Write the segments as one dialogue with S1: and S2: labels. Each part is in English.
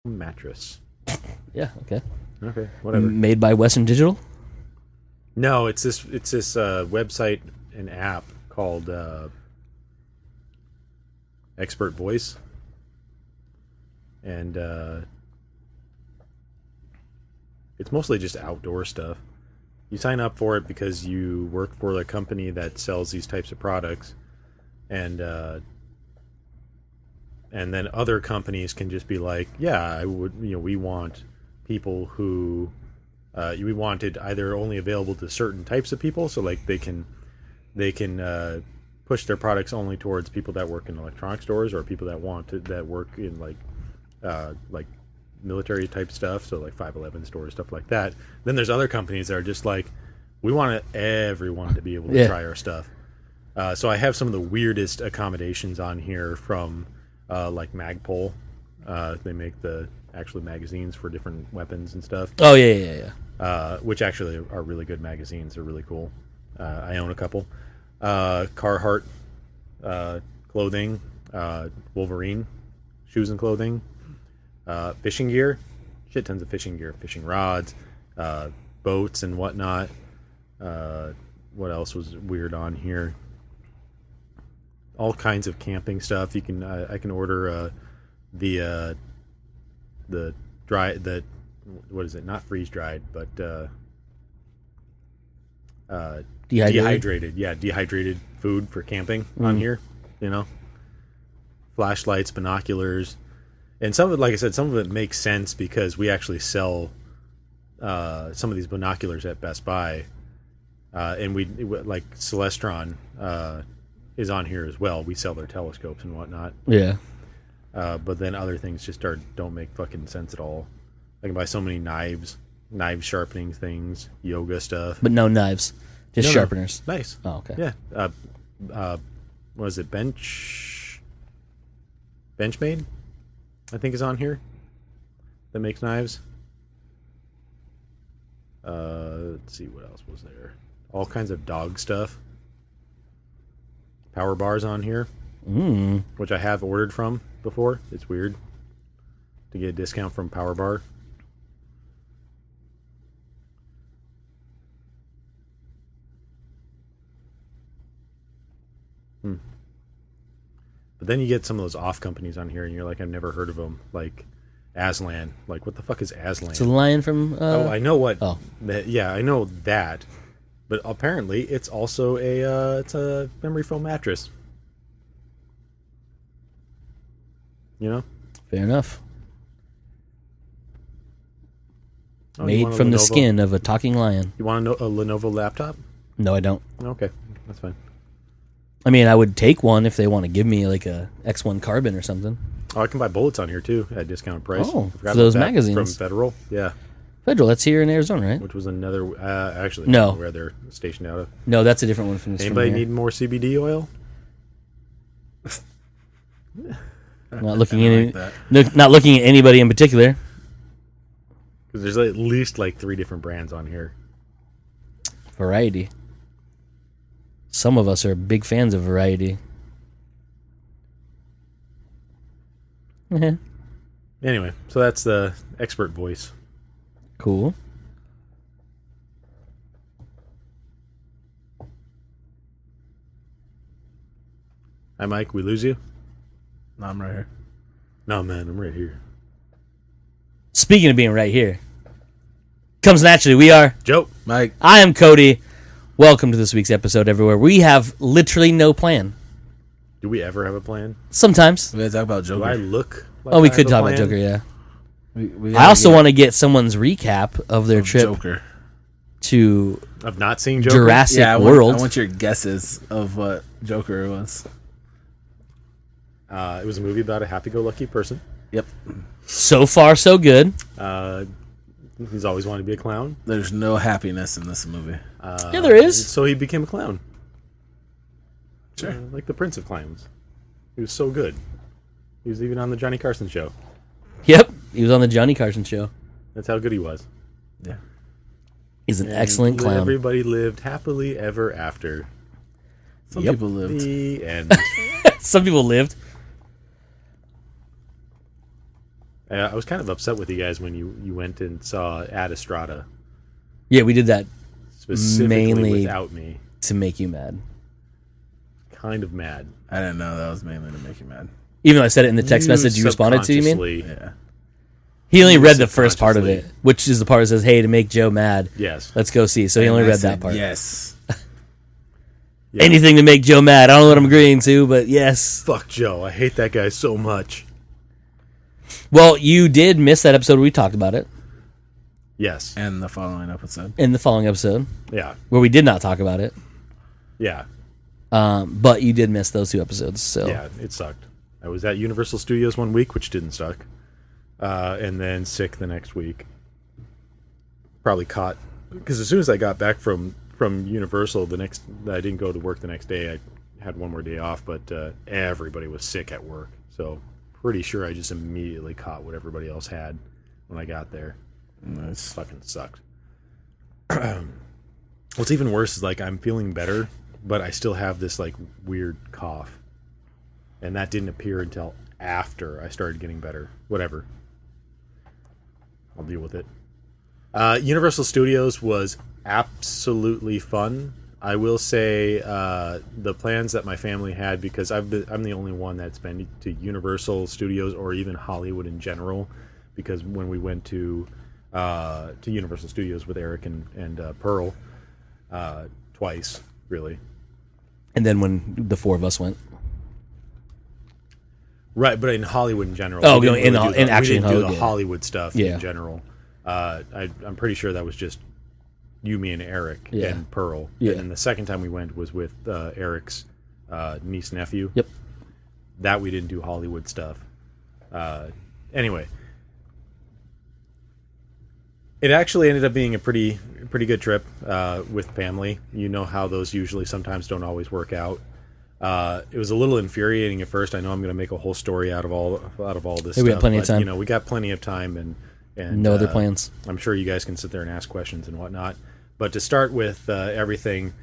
S1: mattress.
S2: Yeah, okay.
S1: Okay, whatever.
S2: Made by Western Digital?
S1: No, it's this website and app called Expert Voice, and it's mostly just outdoor stuff. You sign up for it because you work for a company that sells these types of products, and then other companies can just be like, yeah, I would, we want people who we wanted either only available to certain types of people, so like they can push their products only towards people that work in electronic stores, or people that work in like military type stuff, so like 511 stores, stuff like that. Then there's other companies that are just like, we want everyone to be able to try our stuff. So I have some of the weirdest accommodations on here from like Magpul. They make the actual magazines for different weapons and stuff.
S2: Oh, yeah.
S1: Which actually are really good magazines. They're really cool. I own a couple. Carhartt clothing, Wolverine shoes and clothing, fishing gear, shit tons of fishing gear, fishing rods, boats and whatnot. What else was weird on here? All kinds of camping stuff. You can I can order the what is it? Not freeze dried, but dehydrated. Yeah, dehydrated food for camping on here. Flashlights, binoculars, and some of it, like I said, some of it makes sense because we actually sell some of these binoculars at Best Buy, and we like Celestron is on here as well. We sell their telescopes and whatnot.
S2: Yeah.
S1: But then other things just don't make fucking sense at all. I can buy so many knife sharpening things, yoga stuff.
S2: But no knives, just sharpeners.
S1: No. Nice.
S2: Oh, okay.
S1: Yeah. What is it? Benchmade, I think, is on here. That makes knives. Let's see, what else was there? All kinds of dog stuff. Power bars on here, which I have ordered from before. It's weird to get a discount from Power Bar. But then you get some of those off companies on here, and you're like, I've never heard of them. Like Aslan. Like, what the fuck is Aslan?
S2: It's a lion from...
S1: I know what...
S2: Oh.
S1: Yeah, I know that. But apparently, it's also it's a memory foam mattress.
S2: Fair enough.
S1: Oh,
S2: made from the skin of a talking lion.
S1: You want a Lenovo laptop?
S2: No, I don't.
S1: Okay, that's fine.
S2: I mean, I would take one if they want to give me like a X1 Carbon or something.
S1: Oh, I can buy bullets on here too at discounted price.
S2: Oh, for those magazines
S1: from Federal. Yeah,
S2: Federal. That's here in Arizona, right?
S1: Which was another. Actually,
S2: no,
S1: where they're stationed out of.
S2: No, that's a different one from.
S1: Anybody need more CBD oil?
S2: Not looking not looking at anybody in particular.
S1: Because there's at least like 3 different brands on here.
S2: Variety. Some of us are big fans of variety.
S1: Anyway, so that's the Expert Voice.
S2: Cool.
S1: Hi, Mike. We lose you?
S3: No, I'm right here.
S1: No, man. I'm right here.
S2: Speaking of being right here, comes naturally. We are
S1: Joe.
S3: Mike.
S2: I am Cody. Welcome to this week's episode, everywhere. We have literally no plan.
S1: Do we ever have a plan?
S2: Sometimes.
S3: We gotta talk about Joker.
S1: Do I look like
S2: we
S1: I
S2: could
S1: have a
S2: talk
S1: plan?
S2: about Joker, yeah.
S3: We
S2: I also want to get someone's recap of their trip
S3: Joker.
S2: to
S1: Of not seeing Joker?
S2: Jurassic
S3: I
S2: World.
S3: want your guesses of what Joker was.
S1: It was a movie about a happy-go-lucky person.
S3: Yep.
S2: So far, so good.
S1: He's always wanted to be a clown.
S3: There's no happiness in this movie.
S2: Yeah, there is.
S1: So he became a clown.
S3: Sure.
S1: Like the Prince of Clowns. He was so good. He was even on the Johnny Carson show.
S2: Yep, he was on the Johnny Carson show.
S1: That's how good he was.
S3: Yeah.
S2: He's an excellent clown.
S1: Everybody lived happily ever after.
S3: Some people lived.
S1: The end.
S2: Some people lived.
S1: I was kind of upset with you guys when you went and saw Ad Astra
S2: Yeah, we did that
S1: specifically
S2: mainly
S1: without me.
S2: to make you mad.
S1: Kind of mad.
S3: I didn't know that was mainly to make you mad.
S2: Even though I said it in the text message you responded to, you mean?
S1: subconsciously-
S3: Yeah.
S2: He only
S1: You
S2: read the first part of it,
S1: subconsciously-
S2: which is the part that says, hey, to make Joe mad,
S1: Yes.
S2: let's go see. So he
S3: And
S2: only
S3: I
S2: read
S3: said
S2: that part.
S3: Yes.
S1: Yeah.
S2: Anything to make Joe mad. I don't know what I'm agreeing to, but yes.
S1: Fuck Joe. I hate that guy so much.
S2: Well, you did miss that episode where we talked about it
S1: Yes.
S3: And the following episode.
S2: in the following episode
S1: Yeah.
S2: where we did not talk about it.
S1: Yeah.
S2: But you did miss those 2 episodes. So
S1: Yeah. It sucked. I was at Universal Studios one week, which didn't suck. And then sick the next week. Probably caught... Because as soon as I got back from Universal, I didn't go to work the next day. I had one more day off, but everybody was sick at work. So pretty sure I just immediately caught what everybody else had when I got there.
S3: Nice.
S1: Fucking sucked. What's even worse is like I'm feeling better, but I still have this like weird cough. And that didn't appear until after I started getting better. Whatever. I'll deal with it. Universal Studios was absolutely fun. I will say the plans that my family had, because I'm the only one that's been to Universal Studios or even Hollywood in general, because when we went to Universal Studios with Eric and Pearl twice, really.
S2: And then when the 4 of us went.
S1: Right, but in Hollywood in general.
S2: Oh,
S1: we didn't
S2: in
S1: really do the-
S2: actually
S1: we didn't
S2: in
S1: do the
S2: Hollywood.
S1: Hollywood stuff
S2: Yeah.
S1: in general. I'm pretty sure that was just you, me, and Eric
S2: Yeah.
S1: and Pearl.
S2: Yeah.
S1: And then the second time we went was with Eric's niece nephew.
S2: Yep.
S1: That we didn't do Hollywood stuff. Anyway, it actually ended up being a pretty good trip with family. You know how those usually sometimes don't always work out. It was a little infuriating at first. I know I'm going to make a whole story out of all this.
S2: Hey, we got
S1: stuff,
S2: plenty of
S1: but,
S2: time.
S1: You know, we got plenty of time, and
S2: No other plans.
S1: I'm sure you guys can sit there and ask questions and whatnot. But to start with everything,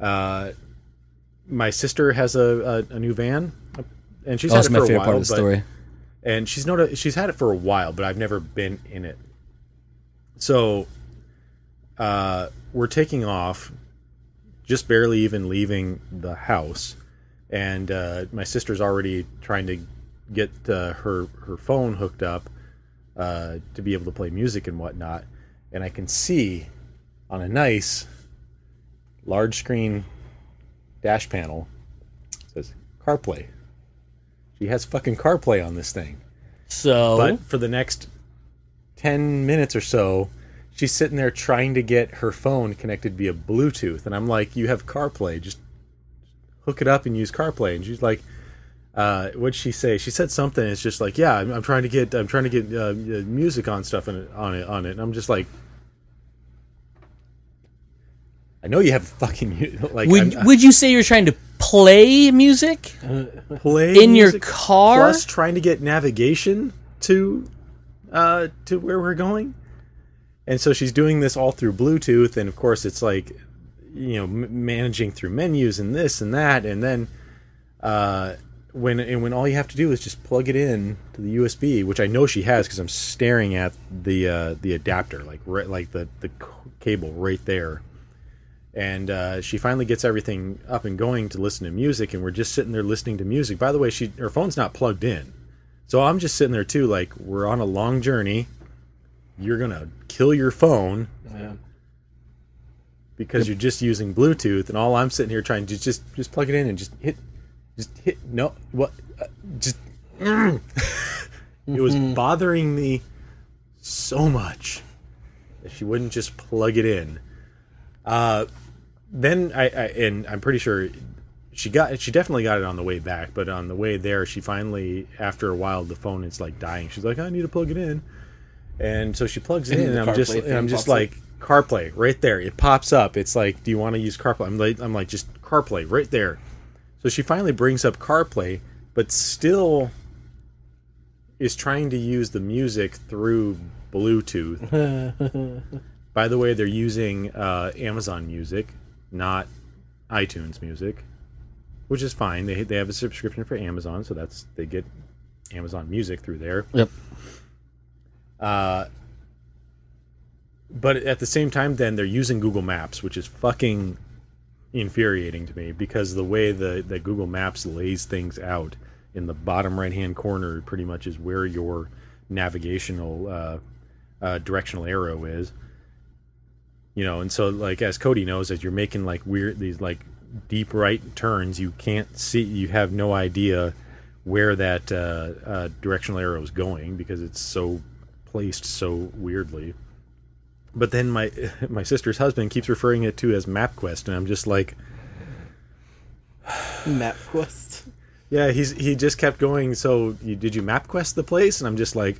S1: my sister has a new van, and she's had
S2: That's
S1: it
S2: my
S1: for a
S2: favorite
S1: while.
S2: part of the story.
S1: And she's had it for a while, but I've never been in it. So we're taking off, just barely even leaving the house, and my sister's already trying to get her phone hooked up to be able to play music and whatnot. And I can see on a nice large screen dash panel, it says CarPlay. She has fucking CarPlay on this thing.
S2: So
S1: But for the next 10 minutes or so, she's sitting there trying to get her phone connected via Bluetooth. And I'm like, you have CarPlay. Just hook it up and use CarPlay. And she's like, what'd she say? She said something. It's just like, yeah, I'm trying to get music on stuff on it. And I'm just like, I know you have fucking like.
S2: would you say you're trying to play music
S1: play
S2: in your
S1: music
S2: car?
S1: plus trying to get navigation to where we're going. And so she's doing this all through Bluetooth, and of course it's like, you know, managing through menus and this and that, and then when all you have to do is just plug it in to the USB, which I know she has because I'm staring at the adapter, like the cable right there. And she finally gets everything up and going to listen to music, and we're just sitting there listening to music. By the way, her phone's not plugged in, so I'm just sitting there too, like, we're on a long journey. You're gonna kill your phone because you're just using Bluetooth, and all I'm sitting here trying to just plug it in and just hit no what just it was bothering me so much that she wouldn't just plug it in. Then and I'm pretty sure she definitely got it on the way back, but on the way there, she finally, after a while, the phone is like dying. She's like, I need to plug it in. And so she plugs it in, and I'm just like, CarPlay right there. It pops up. It's like, do you want to use CarPlay? I'm like, just CarPlay right there. So she finally brings up CarPlay, but still is trying to use the music through Bluetooth. By the way, they're using Amazon Music, not iTunes Music, which is fine. They have a subscription for Amazon, so they get Amazon Music through there.
S2: Yep.
S1: But at the same time, then they're using Google Maps, which is fucking infuriating to me because the way that Google Maps lays things out in the bottom right-hand corner pretty much is where your navigational directional arrow is. You know, and so like as Cody knows, as you're making like these like deep right turns, you can't see, you have no idea where that directional arrow is going because it's so placed so weirdly. But then my sister's husband keeps referring it to as MapQuest, and I'm just like,
S3: MapQuest.
S1: yeah, he just kept going. So did you MapQuest the place? And I'm just like,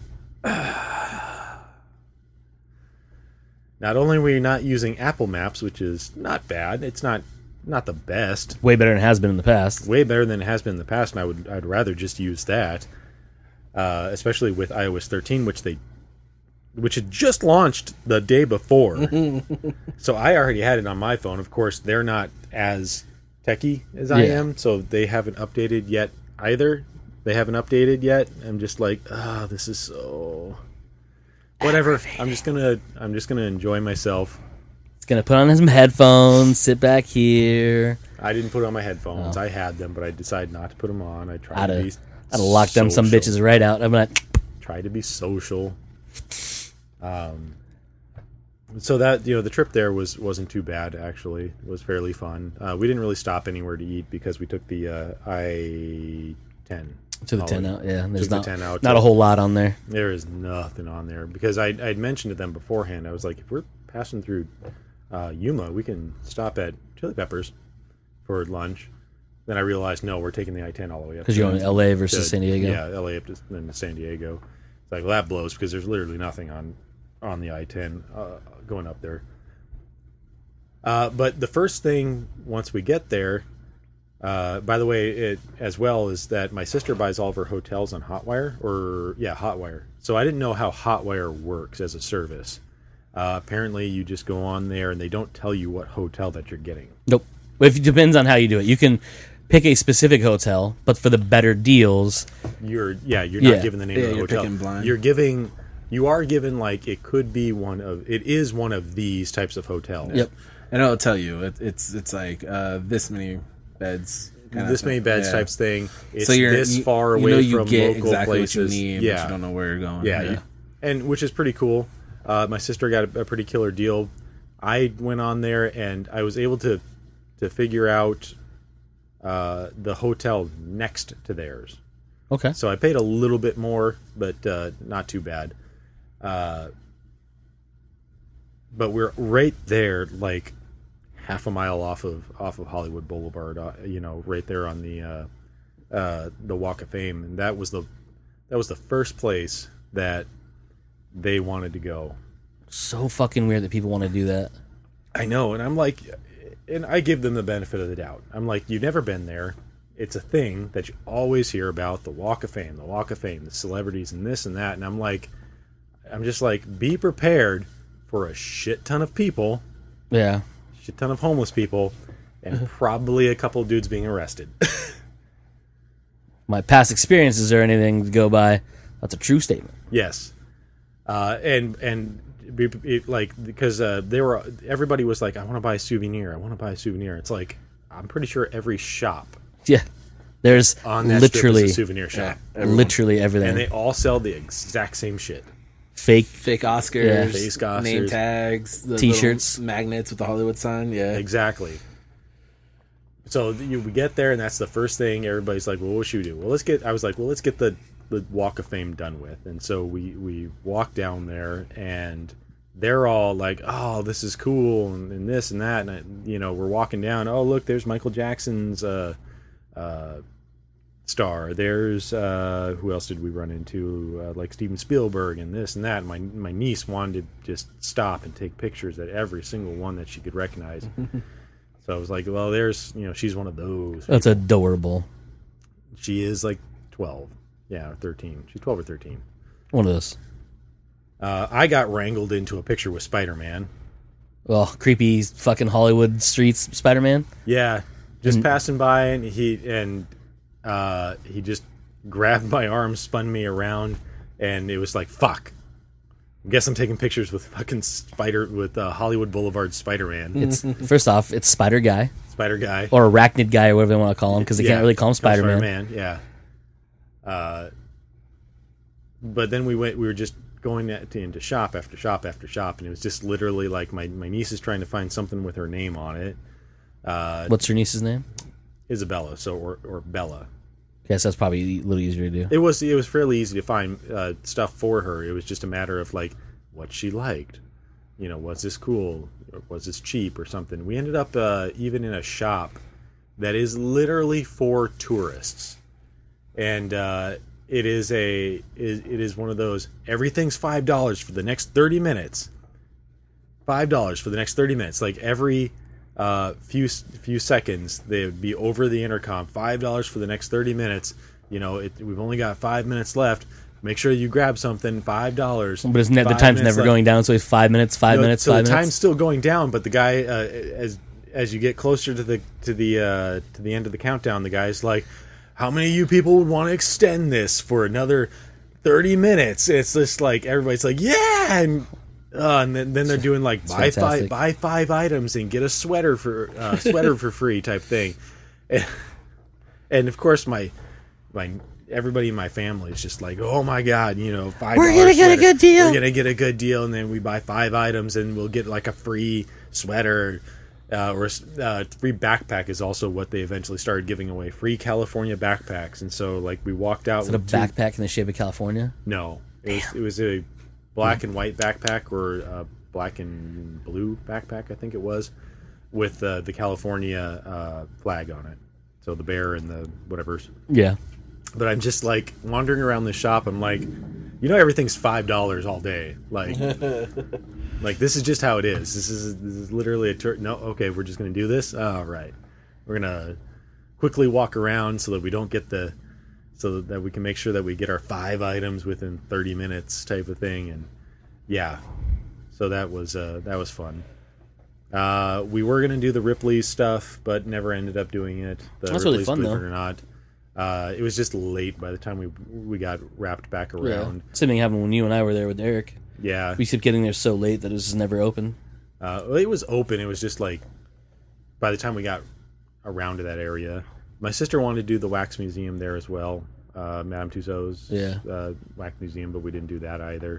S1: not only were you not using Apple Maps, which is not bad, it's not the best,
S2: Way better than it has been in the past.
S1: way better than it has been in the past, and I'd rather just use that, especially with iOS 13, which had just launched the day before. So I already had it on my phone. Of course, they're not as techie as I am, so they haven't updated yet either. They haven't updated yet. I'm just like, this is so whatever. I'm just gonna enjoy myself.
S2: He's gonna put on some headphones, sit back here.
S1: I didn't put on my headphones. I had them, but I decided not to put them on. I tried to be
S2: I'd lock them some
S1: social.
S2: bitches right out. I'm like,
S1: Try to be social. So that, you know, the trip there wasn't too bad actually. It was fairly fun. We didn't really stop anywhere to eat because we took the I-10
S2: to the 10 out. Yeah, there's
S1: took the 10 out.
S2: not a whole lot on there.
S1: There is nothing on there because I'd mentioned to them beforehand. I was like, if we're passing through Yuma, we can stop at Chili Peppers for lunch. Then I realized, no, we're taking the I-10 all the way up.
S2: Because you're going to LA versus San Diego.
S1: Yeah, LA up to then to San Diego. It's like, well, that blows because there's literally nothing on the I-10 going up there. But the first thing once we get there, by the way, it as well is that my sister buys all of her hotels on Hotwire, Hotwire. So I didn't know how Hotwire works as a service. Apparently, you just go on there and they don't tell you what hotel that you're getting.
S2: Nope. It depends on how you do it. You can pick a specific hotel, but for the better deals,
S1: you're not given the name of the
S3: you're
S1: hotel.
S3: picking blind.
S1: You are given like it is one of these types of hotels.
S2: Yep.
S3: And it'll tell you it's like this many beds.
S1: This many beds types thing. It's
S3: so you're
S1: this far away
S3: you
S1: from
S3: get
S1: local
S3: exactly
S1: places.
S3: what you need, but you don't know where you're going.
S1: Yeah. And which is pretty cool. My sister got a pretty killer deal. I went on there and I was able to figure out the hotel next to theirs.
S2: okay.
S1: So I paid a little bit more, but not too bad. But we're right there, like half a mile off of Hollywood Boulevard. Right there on the Walk of Fame, and that was the first place that they wanted to go.
S2: So fucking weird that people want to do that.
S1: I know, and I'm like, and I give them the benefit of the doubt. I'm like, you've never been there. It's a thing that you always hear about, the Walk of Fame, the celebrities and this and that. And I'm just like, be prepared for a shit ton of people,
S2: Yeah.
S1: shit ton of homeless people, and probably a couple dudes being arrested.
S2: My past experiences or anything to go by, that's a true statement.
S1: Yes. Because everybody was like, I want to buy a souvenir. It's like, I'm pretty sure every shop
S2: Yeah. There's
S1: on that strip
S2: literally
S1: is a souvenir shop.
S2: literally everything.
S1: And they all sell the exact same shit.
S2: Fake
S3: Oscars,
S2: Yeah.
S1: Fake Oscars.
S3: name tags, the
S2: T-shirts.
S3: little magnets with the Hollywood sign. Yeah,
S1: Exactly. So we get there, and that's the first thing. Everybody's like, well, what should we do? Let's get the Walk of Fame done with. And so we walk down there, and they're all like, oh, this is cool, and this and that. And, we're walking down. Oh, look, there's Michael Jackson's star. There's who else did we run into? Like Steven Spielberg and this and that. And my niece wanted to just stop and take pictures at every single one that she could recognize. So I was like, well, there's, she's one of those.
S2: That's adorable.
S1: She is like 12. Yeah, or 13. She's 12 or 13.
S2: One of those.
S1: I got wrangled into a picture with Spider-Man.
S2: Well, creepy fucking Hollywood streets Spider-Man.
S1: Yeah, just passing by, and he just grabbed my arm, spun me around, and it was like, fuck. guess I'm taking pictures with fucking Hollywood Boulevard Spider-Man.
S2: It's first off, it's Spider Guy
S1: Spider Guy.
S2: or Arachnid Guy or whatever they want to call him because they can't really call him Spider-Man.
S1: Spider-Man, yeah. But then we were just going into shop after shop after shop, and it was just literally like my niece is trying to find something with her name on it.
S2: What's your niece's name?
S1: Isabella, or Bella.
S2: Guess that's probably a little easier to do.
S1: It was fairly easy to find stuff for her. It was just a matter of like what she liked. You know, was this cool or was this cheap or something? We ended up even in a shop that is literally for tourists, and it is one of those everything's $5 for the next 30 minutes. $5 for the next 30 minutes. Like every few seconds they would be over the intercom. $5 for the next 30 minutes. You know, we've only got 5 minutes left. Make sure you grab something. $5.
S2: But isn't that the time's never going down? So it's 5 minutes, 5 minutes,
S1: so
S2: 5
S1: the
S2: minutes.
S1: time's still going down, but the guy, as you get closer to the end of the countdown, the guy's like, "How many of you people would want to extend this for another 30 minutes?" It's just like everybody's like, "Yeah!" And then they're doing like buy five items and get a sweater for free type thing, and of course my everybody in my family is just like, "Oh my god, you know, $5.
S2: We're gonna get a good deal.
S1: We're gonna get a good deal," and then we buy 5 items and we'll get like a free sweater. Or free backpack is also what they eventually started giving away. Free California backpacks, and so like we walked out.
S2: Is it a backpack in the shape of California?
S1: No, it was a black and white backpack or a black and blue backpack, I think it was, with the California flag on it. So the bear and the whatever's.
S2: Yeah.
S1: But I'm just like wandering around the shop. I'm like, you know, everything's $5 all day. Like, like this is just how it is. This is literally a no. Okay, we're just gonna do this. All right, we're gonna quickly walk around so that we don't get so that we can make sure that we get our 5 items within 30 minutes type of thing. And yeah, so that was fun. We were gonna do the Ripley stuff, but never ended up doing it.
S2: That's really fun,
S1: believe
S2: though.
S1: it or not. It was just late by the time we got wrapped back around.
S2: Same thing happened when you and I were there with Eric.
S1: Yeah.
S2: We kept getting there so late that it was never open.
S1: It was open. It was just like by the time we got around to that area. My sister wanted to do the wax museum there as well. Madame Tussauds wax museum, but we didn't do that either.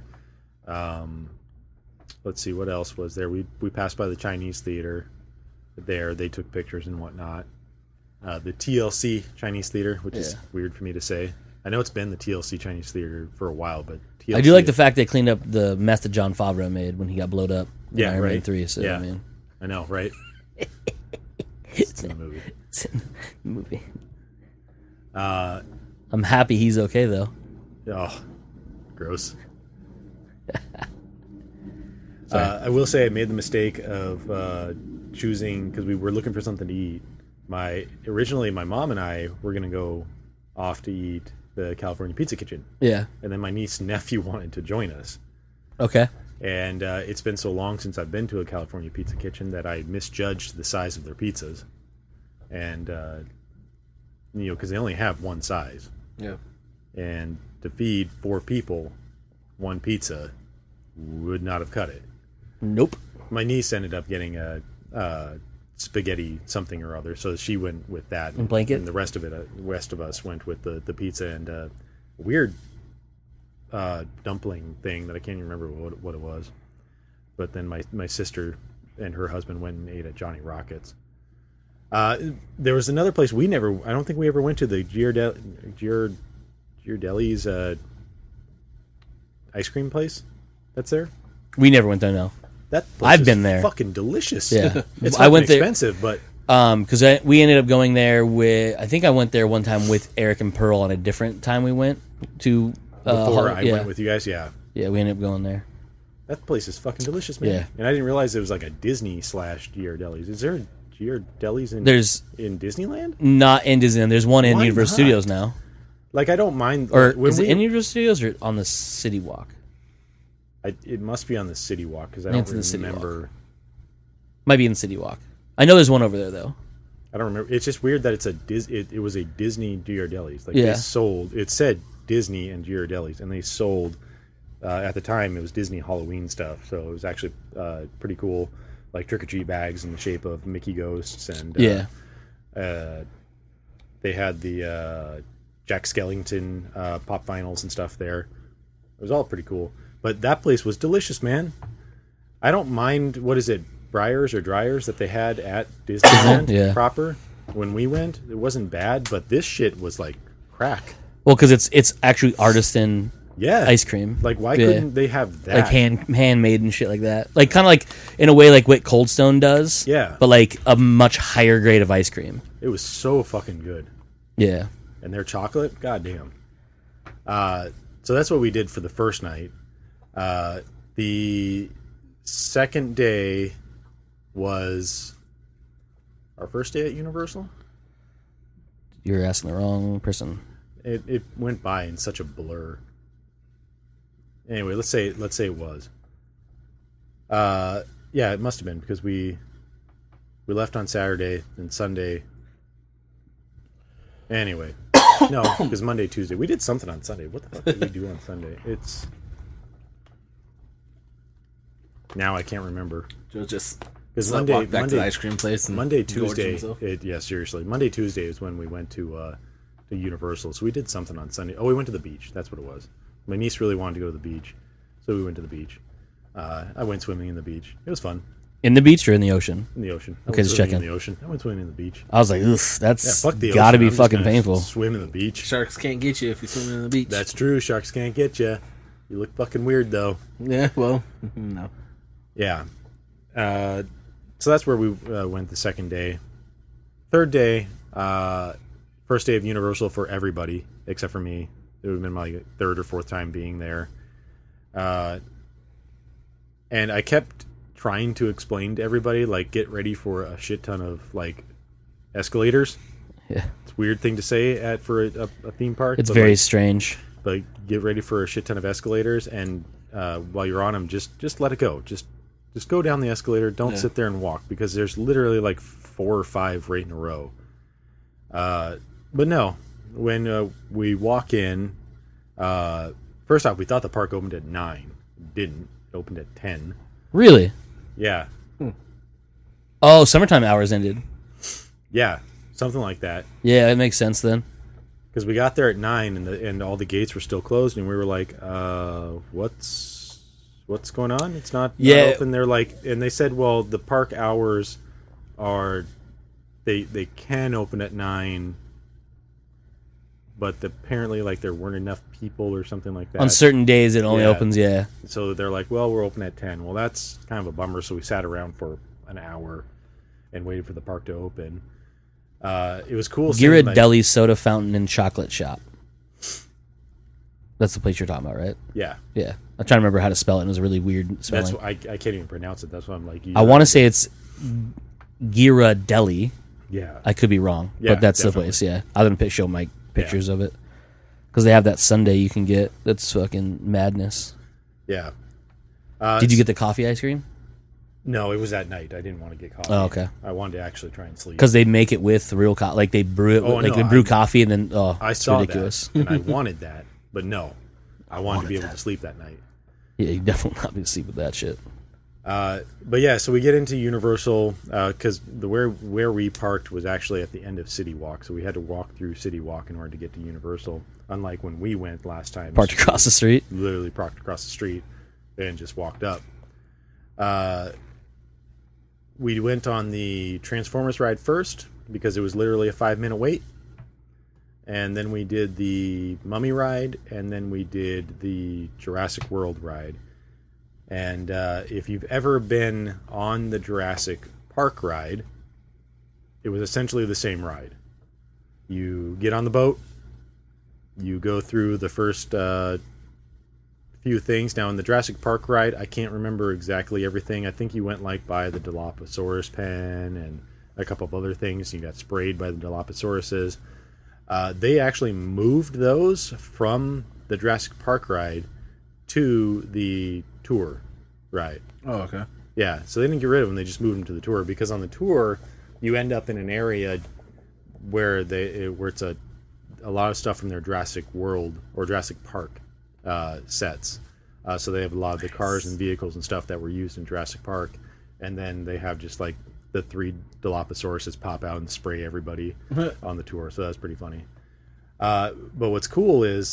S1: Let's see, what else was there? We passed by the Chinese theater there. They took pictures and whatnot. The TLC Chinese Theater, which is weird for me to say. I know it's been the TLC Chinese Theater for a while, but TLC,
S2: I do like the fact they cleaned up the mess that Jon Favreau made when he got blowed up in Iron Man 3. So,
S1: yeah.
S2: I mean.
S1: I know, right? It's in the movie.
S2: It's in the movie. I'm happy he's okay, though.
S1: Oh, gross. I will say I made the mistake of choosing, because we were looking for something to eat. Originally, my mom and I were going to go off to eat the California Pizza Kitchen.
S2: Yeah.
S1: And then my niece and nephew wanted to join us.
S2: Okay.
S1: And it's been so long since I've been to a California Pizza Kitchen that I misjudged the size of their pizzas. And, you know, because they only have one size.
S3: Yeah.
S1: And to feed 4 people, one pizza would not have cut it.
S2: Nope.
S1: My niece ended up getting a spaghetti something or other, so she went with that.
S2: And blanket?
S1: And the rest of us went with the pizza and a weird dumpling thing that I can't even remember what it was. But then my sister and her husband went and ate at Johnny Rockets. There was another place I don't think we ever went to, the Ghirardelli's ice cream place that's there.
S2: We never went there, no.
S1: That place
S2: I've
S1: is
S2: been there.
S1: Fucking delicious.
S2: Yeah.
S1: It's
S2: I went there-
S1: expensive, but
S2: Because we ended up going there with, I think I went there one time with Eric and Pearl on a different time we went to.
S1: before I went with you guys, yeah.
S2: Yeah, we ended up going there.
S1: That place is fucking delicious, man.
S2: Yeah.
S1: And I didn't realize it was like a Disney / Ghirardelli's. Is there a Ghirardelli's in Disneyland?
S2: Not in Disneyland. There's one in
S1: Why
S2: Universal
S1: not?
S2: Studios now.
S1: Like, I don't mind.
S2: Or
S1: when
S2: is it in Universal Studios or on the City Walk?
S1: It must be on the City Walk, because I
S2: think
S1: don't
S2: it's in the City
S1: remember.
S2: Might be in the City Walk. I know there's one over there, though.
S1: I don't remember. It's just weird that it's it was a Disney Ghirardelli's. Like,
S2: Yeah.
S1: it said Disney and Ghirardelli's, and they sold At the time, it was Disney Halloween stuff, so it was actually pretty cool, like trick-or-treat bags in the shape of Mickey ghosts, and
S2: Yeah.
S1: They had the Jack Skellington pop vinyls and stuff there. It was all pretty cool. But that place was delicious, man. I don't mind, what is it, Briars or Dryers that they had at Disneyland
S2: Yeah.
S1: proper when we went. It wasn't bad, but this shit was like crack.
S2: Well, because it's actually artisan
S1: Yeah.
S2: ice cream.
S1: Like, why
S2: Yeah.
S1: couldn't they have that?
S2: Like handmade and shit like that. Like kind of like in a way like what Cold Stone does.
S1: Yeah.
S2: But like a much higher grade of ice cream.
S1: It was so fucking good.
S2: Yeah.
S1: And their chocolate, goddamn. So that's what we did for the first night. The second day was our first day at Universal.
S2: You're asking the wrong person.
S1: It went by in such a blur. Anyway, let's say it was. Yeah, it must have been because we left on Saturday and Sunday. Anyway, no, because Monday, Tuesday we did something on Sunday. What the fuck did we do on Sunday? It's now I can't remember.
S3: Joe just
S1: Because
S3: walked back to the ice cream place. And
S1: Monday,
S3: gorged
S1: Tuesday.
S3: himself.
S1: Yeah, seriously. Monday, Tuesday is when we went to Universal. So we did something on Sunday. Oh, we went to the beach. That's what it was. My niece really wanted to go to the beach, so we went to the beach. I went swimming in the beach. It was fun.
S2: In the beach or in the ocean?
S1: In the ocean. I
S2: Okay,
S1: went
S2: just
S1: swimming
S2: checking.
S1: In the ocean. I went swimming in the beach.
S2: I was like, ugh,
S1: Yeah,
S2: that's
S1: fuck the
S2: gotta
S1: ocean.
S2: be
S1: I'm just
S2: fucking
S1: gonna
S2: painful.
S1: Swim in the beach.
S3: Sharks can't get you if you swim in the beach.
S1: That's true. Sharks can't get you. You look fucking weird though.
S3: Yeah, well, no.
S1: Yeah. So that's where we went the second day. Third day, first day of Universal for everybody except for me. It would have been my third or fourth time being there. And I kept trying to explain to everybody, like, get ready for a shit ton of, like, escalators.
S2: Yeah.
S1: It's a weird thing to say for a theme park.
S2: It's
S1: but,
S2: very
S1: like,
S2: strange.
S1: but get ready for a shit ton of escalators, and while you're on them, just let it go. Just go down the escalator. Don't sit there and walk, because there's literally like 4 or 5 right in a row. But no, when we walk in, first off, we thought the park opened at 9. It didn't. It opened at 10.
S2: Really?
S1: Yeah.
S2: Oh, summertime hours ended.
S1: Yeah. Something like that.
S2: Yeah, it makes sense then.
S1: Because we got there at 9 and all the gates were still closed, and we were like, what's going on? It's not open. They're like, and they said, well, the park hours are, they can open at 9, but apparently, like, there weren't enough people or something like that.
S2: On certain days, it only opens, yeah.
S1: So they're like, well, we're open at 10. Well, that's kind of a bummer. So we sat around for an hour and waited for the park to open. It was cool.
S2: Ghirardelli Soda Fountain and Chocolate Shop. That's the place you're talking about, right?
S1: Yeah.
S2: Yeah. I'm trying to remember how to spell it. It was a really weird spelling.
S1: That's I can't even pronounce it. That's why I'm like...
S2: I want to say it's Ghirardelli.
S1: Yeah.
S2: I could be wrong,
S1: Yeah,
S2: but that's
S1: definitely.
S2: the place, yeah. I'm going to show Mike pictures of it. Because they have that sundae you can get. That's fucking madness.
S1: Yeah.
S2: Did you get the coffee ice cream?
S1: No, it was at night. I didn't want to get coffee.
S2: Oh, okay.
S1: I wanted to actually try and sleep.
S2: Because they make it with real coffee. Like they brew it,
S1: Oh,
S2: like
S1: no,
S2: they brew
S1: I
S2: coffee and then,
S1: I
S2: it's
S1: saw
S2: ridiculous.
S1: that, and I wanted that, but no. I wanted to be able to sleep that night.
S2: Yeah, you definitely not be to sleep with that shit.
S1: But yeah, so we get into Universal because where we parked was actually at the end of City Walk, so we had to walk through City Walk in order to get to Universal. Unlike when we went last time,
S2: Parked across the street.
S1: literally parked across the street and just walked up. We went on the Transformers ride first because it was literally a 5-minute wait, and then we did the Mummy ride, and then we did the Jurassic World ride. And if you've ever been on the Jurassic Park ride, it was essentially the same ride. You get on the boat, you go through the first few things. Now, in the Jurassic Park ride, I can't remember exactly everything. I think you went like by the Dilophosaurus pen and a couple of other things. You got sprayed by the Dilophosauruses. They actually moved those from the Jurassic Park ride to the tour ride.
S3: Oh, okay.
S1: Yeah, so they didn't get rid of them. They just moved them to the tour, because on the tour, you end up in an area where it's a lot of stuff from their Jurassic World or Jurassic Park sets. So they have a lot of the cars and vehicles and stuff that were used in Jurassic Park, and then they have just like the 3 Dilophosaurus pop out and spray everybody on the tour. So that's pretty funny. But what's cool is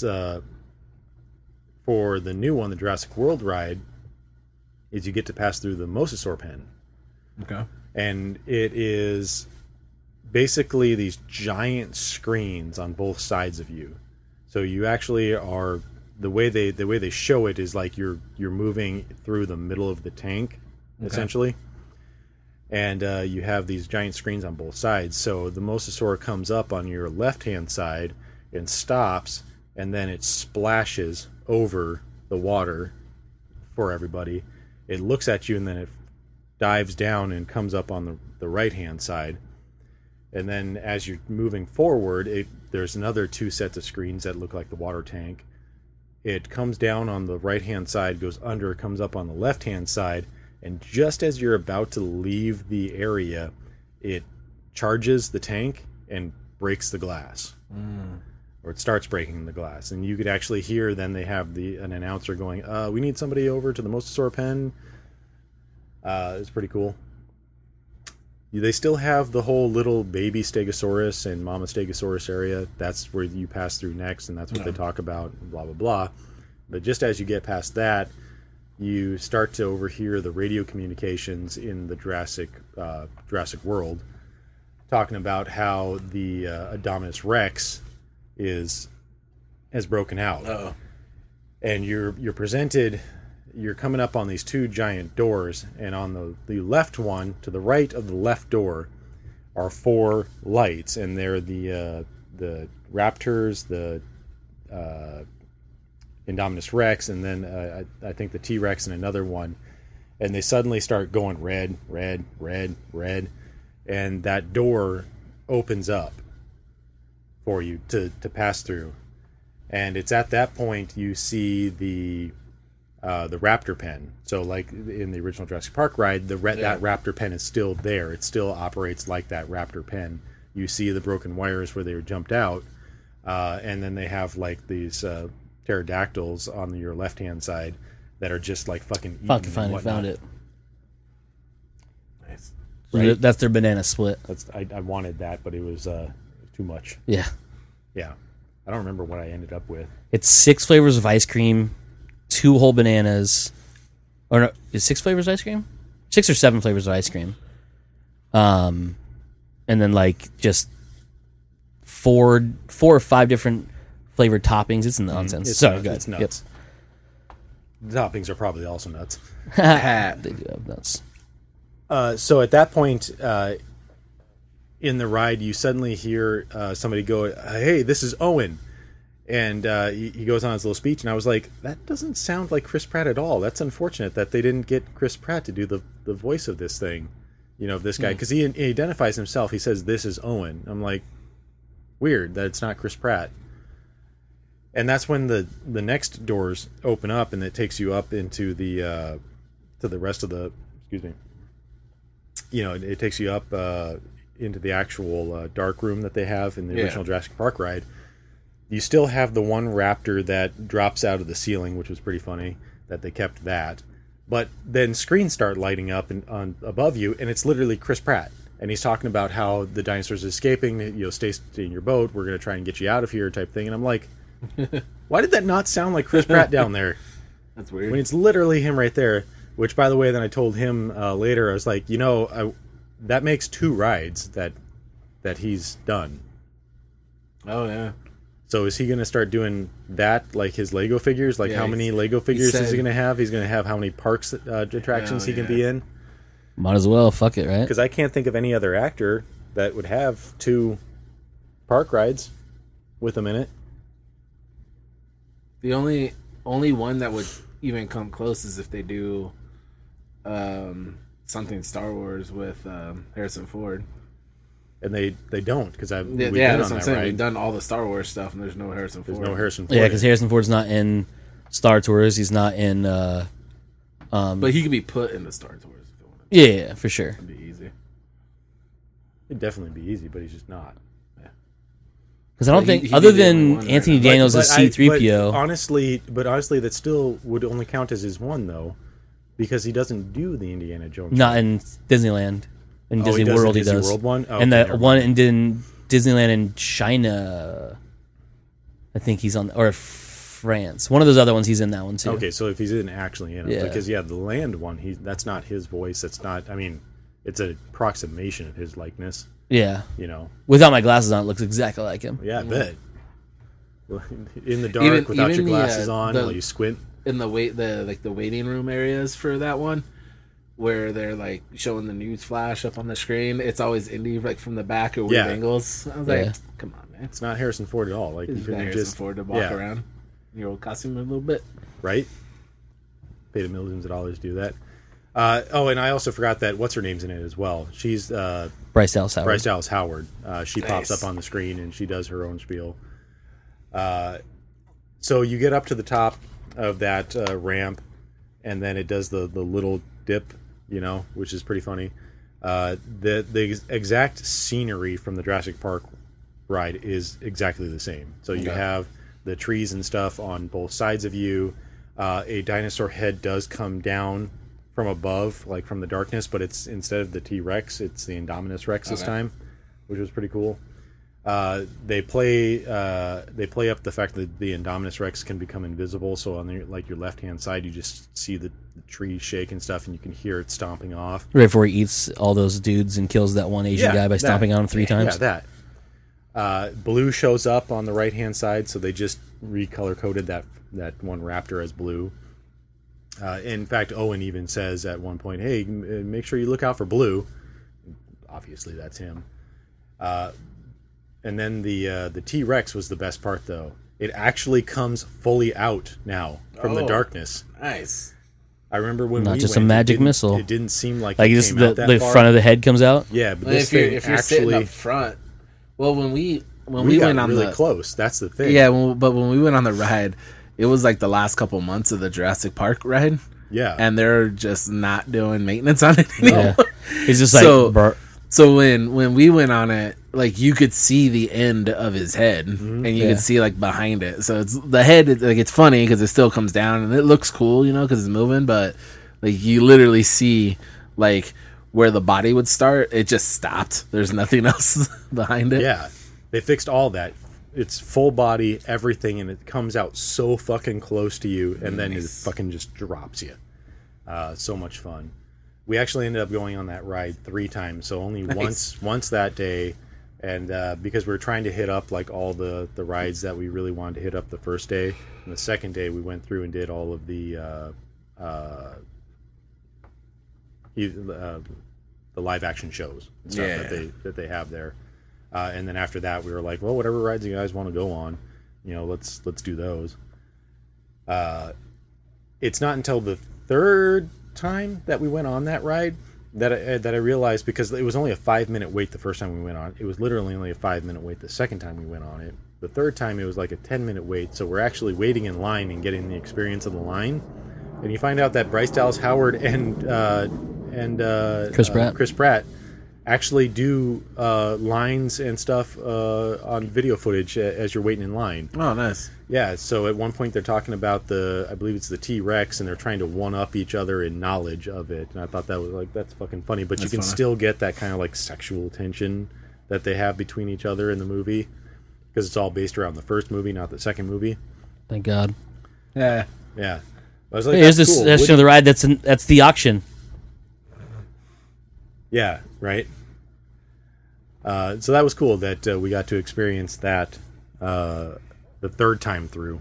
S1: for the new one, the Jurassic World ride, is you get to pass through the Mosasaur pen.
S3: Okay.
S1: And it is basically these giant screens on both sides of you. So you actually are, the way they show it is like you're moving through the middle of the tank, essentially. And you have these giant screens on both sides. So the Mosasaur comes up on your left-hand side and stops, and then it splashes over the water for everybody. It looks at you, and then it dives down and comes up on the right-hand side. And then as you're moving forward, there's another 2 sets of screens that look like the water tank. It comes down on the right-hand side, goes under, comes up on the left-hand side, and just as you're about to leave the area, it charges the tank and breaks the glass. Or it starts breaking the glass. And you could actually hear, then they have an announcer going, we need somebody over to the Mosasaur pen. It's pretty cool. They still have the whole little baby Stegosaurus and Mama Stegosaurus area. That's where you pass through next, and that's what they talk about, blah, blah, blah. But just as you get past that, you start to overhear the radio communications in the Jurassic World talking about how the Indominus Rex has broken out.
S3: Uh-oh.
S1: And you're presented, you're coming up on these 2 giant doors, and on the left one, to the right of the left door, are 4 lights, and they're the Raptors, the Indominus Rex, and then I think the T-Rex and another one. And they suddenly start going red, red, red, red, and that door opens up for you to pass through. And it's at that point you see the Raptor pen. So like in the original Jurassic Park ride, that Raptor pen is still there. It still operates like that Raptor pen. You see the broken wires where they were jumped out, and then they have like these pterodactyls on your left-hand side that are just like fucking eating
S2: Finally found it.
S3: Nice.
S1: Right?
S2: That's their banana split.
S1: I wanted that, but it was too much.
S2: Yeah.
S1: Yeah. I don't remember what I ended up with.
S2: It's 6 flavors of ice cream, 2 whole bananas. Or no, is 6 flavors of ice cream? 6 or 7 flavors of ice cream. And then like just 4 or 5 different flavored toppings. It's nonsense.
S1: It's
S2: Sorry,
S1: nuts.
S2: go
S1: It's
S2: ahead.
S1: nuts. The toppings are probably also nuts.
S2: Yep. They do have nuts.
S1: So at that point in the ride, you suddenly hear somebody go, "Hey, this is Owen." And he goes on his little speech, and I was like, that doesn't sound like Chris Pratt at all. That's unfortunate that they didn't get Chris Pratt to do the voice of this thing, this guy. Because he identifies himself. He says, "This is Owen." I'm like, weird that it's not Chris Pratt. And that's when the next doors open up, and it takes you up into the to the rest of the, excuse me, it takes you up into the actual dark room that they have in the original Jurassic Park ride. You still have the one raptor that drops out of the ceiling, which was pretty funny that they kept that. But then screens start lighting up on above you, and it's literally Chris Pratt. And he's talking about how the dinosaurs are escaping, stay in your boat, we're going to try and get you out of here type thing. And I'm like, why did that not sound like Chris Pratt down there?
S3: That's weird.
S1: When it's literally him right there. Which, by the way, then I told him later, I was like, that makes 2 rides that he's done.
S3: Oh, yeah.
S1: So is he going to start doing that, like his Lego figures? Like, how many Lego figures is he going to have? He's going to have how many parks attractions he can be in?
S2: Might as well. Fuck it, right?
S1: Because I can't think of any other actor that would have 2 park rides with him in it.
S3: The only one that would even come close is if they do something Star Wars with Harrison Ford.
S1: And they don't, because we've been
S3: that's
S1: on
S3: what I'm
S1: that
S3: saying.
S1: ride.
S3: We've done all the Star Wars stuff, and there's no Harrison Ford.
S1: There's no Harrison Ford.
S2: Yeah, because Harrison Ford's not in Star Tours. He's not in...
S3: but he could be put in the Star Tours if you wanted.
S2: Yeah, for sure.
S3: It'd be easy.
S1: It'd definitely be easy, but he's just not.
S2: Because Because I don't
S3: He-
S2: think,
S3: he
S2: other
S3: be the only
S2: than
S3: one, right?
S2: Anthony Daniels as C-3PO,
S1: But honestly, that still would only count as his one though, because he doesn't do the Indiana Jones.
S2: not
S1: show.
S2: in Disneyland. In
S1: Oh,
S2: Disney
S1: he does the
S2: World, he
S1: Disney
S2: does.
S1: World one? Oh,
S2: and
S1: okay,
S2: the
S1: never
S2: one
S1: mind.
S2: in Disneyland in China, I think he's on, or France. One of those other ones, he's in that one too.
S1: Okay, so if he's in actually in it,
S2: Yeah.
S1: because the land one, that's not his voice. That's not. I mean, it's an approximation of his likeness.
S2: Yeah.
S1: You know.
S2: Without my glasses on, it looks exactly like him.
S1: Yeah, I bet. In the dark,
S3: Even-
S1: without
S3: even
S1: your
S3: the,
S1: glasses on,
S3: the-
S1: while you squint.
S3: In the waiting room areas for that one, where they're like showing the news flash up on the screen, it's always Indy like from the back or weird
S1: Yeah.
S3: angles. I was
S2: Yeah.
S3: like, come on, man.
S1: It's not Harrison Ford at all. Like you
S3: Just
S1: couldn't
S3: Harrison
S1: just
S3: Ford to walk around in your old costume a little bit.
S1: right? Paid him millions of dollars to do that. And I also forgot that what's her name's in it as well. She's
S2: Bryce Dallas Howard.
S1: Bryce Dallas Howard. She pops
S3: Nice.
S1: up on the screen and she does her own spiel. So you get up to the top of that ramp, and then it does the little dip, which is pretty funny. The exact scenery from the Jurassic Park ride is exactly the same. So you
S3: Okay.
S1: have the trees and stuff on both sides of you. A dinosaur head does come down from above, like from the darkness, but it's instead of the T-Rex, it's the Indominus Rex this
S3: Okay.
S1: time, which was pretty cool. They play up the fact that the Indominus Rex can become invisible. So on your left hand side, you just see the tree shake and stuff, and you can hear it stomping off.
S2: Right before he eats all those dudes and kills that one Asian guy by stomping on him 3 times.
S1: Yeah, that. Blue shows up on the right hand side, so they just recolor coded that one raptor as blue. In fact, Owen even says at one point, "Hey, make sure you look out for Blue." Obviously, that's him. And then the T-Rex was the best part, though. It actually comes fully out now from the
S3: Oh.
S1: darkness.
S3: Nice.
S1: I remember when
S2: Not
S1: we
S2: just a
S1: went,
S2: magic
S1: it didn't-
S2: missile.
S1: It didn't seem like
S2: Like
S1: it
S2: just
S1: came
S2: the
S1: out that far.
S2: front of the head comes out.
S1: Yeah, but
S3: Well,
S1: this
S3: if you're
S1: thing
S3: if you're sitting
S1: actually
S3: up front, well, when we
S1: we got
S3: went on
S1: really
S3: the
S1: close. That's the thing.
S3: yeah, but when we went on the ride, it was like the last couple months of the Jurassic Park ride,
S1: yeah.
S3: and they're just not doing maintenance on it anymore.
S2: Yeah. He's just like,
S3: So-
S2: "Brr."
S3: So when we went on it, like you could see the end of his head, and you
S2: Yeah.
S3: could see like behind it. So it's the head. Like it's funny because it still comes down and it looks cool, because it's moving. But like you literally see like where the body would start. It just stopped. There's nothing else behind it.
S1: Yeah, they fixed all that. It's full body, everything, and it comes out so fucking close to you, and then it
S3: Nice.
S1: fucking just drops you. So much fun. We actually ended up going on that ride 3 times, so only
S3: Nice.
S1: once that day, and because we were trying to hit up like all the rides that we really wanted to hit up the first day, and the second day we went through and did all of the live action shows and stuff
S3: Yeah.
S1: that they have there. And then after that, we were like, well, whatever rides you guys want to go on, let's do those. It's not until the 3rd time that we went on that ride that I realized, because it was only a 5-minute wait the first time we went on. It was literally only a 5-minute wait the second time we went on it. The 3rd time it was like a 10-minute wait, so we're actually waiting in line and getting the experience of the line. And you find out that Bryce Dallas Howard and Chris Pratt actually do lines and stuff on video footage as you're waiting in line.
S3: Oh, nice.
S1: Yeah, so at one point they're talking about I believe it's the T-Rex, and they're trying to one-up each other in knowledge of it. And I thought that was that's fucking funny, but
S3: That's
S1: you can
S3: funny.
S1: still get that kind of like sexual tension that they have between each other in the movie, because it's all based around the first movie, not the second movie.
S2: Thank God.
S3: Yeah.
S1: Yeah. I was like,
S2: Hey, here's
S1: that's
S2: this
S1: cool.
S2: section of the ride that's the auction.
S1: Yeah, right. So that was cool that we got to experience that the 3rd time through.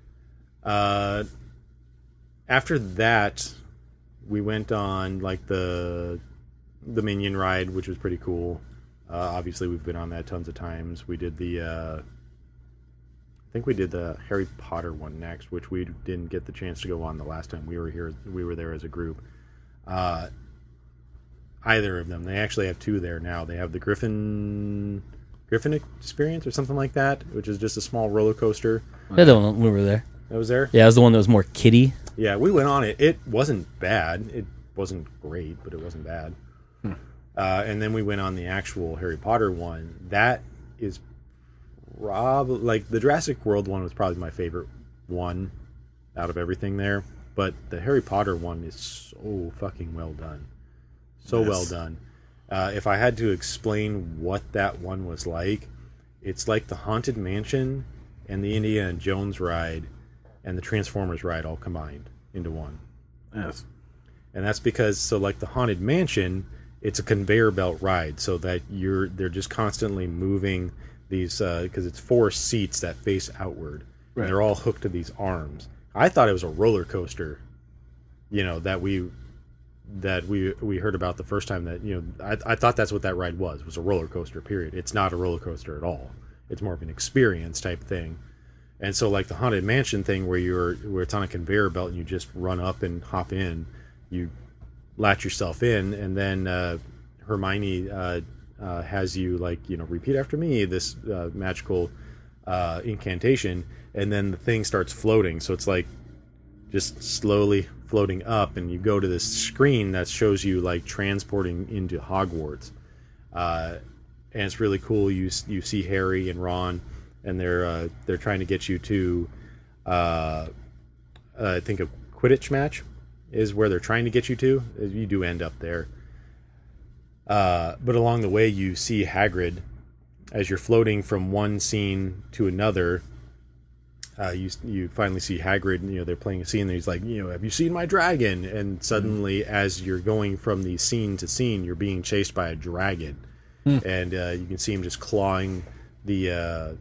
S1: After that, we went on like the Minion ride, which was pretty cool. Obviously, we've been on that tons of times. We did I think we did the Harry Potter one next, which we didn't get the chance to go on the last time we were here. We were there as a group. Either of them. They actually have 2 there now. They have the Griffin Experience or something like that, which is just a small roller coaster.
S2: Yeah, the one we were there.
S1: That was there.
S2: Yeah, it was the one that was more kiddie.
S1: Yeah, we went on it. It wasn't bad. It wasn't great, but it wasn't bad. And then we went on the actual Harry Potter one. That is like the Jurassic World one was probably my favorite one out of everything there, but the Harry Potter one is so fucking well done. So well done. If I had to explain what that one was like, it's like the Haunted Mansion and the Indiana Jones ride and the Transformers ride all combined into one.
S3: Yes.
S1: And that's because, so like the Haunted Mansion, it's a conveyor belt ride, so that they're just constantly moving these, because it's 4 seats that face outward.
S3: Right.
S1: And they're all hooked to these arms. I thought it was a roller coaster, that we heard about the first time that, I thought that's what that ride was a roller coaster, period. It's not a roller coaster at all. It's more of an experience type thing. And so like the Haunted Mansion thing where it's on a conveyor belt and you just run up and hop in, you latch yourself in, and then Hermione has you repeat after me this magical incantation, and then the thing starts floating. So it's like just slowly floating up, and you go to this screen that shows you like transporting into Hogwarts, and it's really cool. You see Harry and Ron, and they're trying to get you to I think a Quidditch match is where they're trying to get you to. You do end up there. But along the way, you see Hagrid as you're floating from one scene to another. You finally see Hagrid, they're playing a scene, and he's like, have you seen my dragon? And suddenly, as you're going from the scene to scene, you're being chased by a dragon. And you can see him just clawing the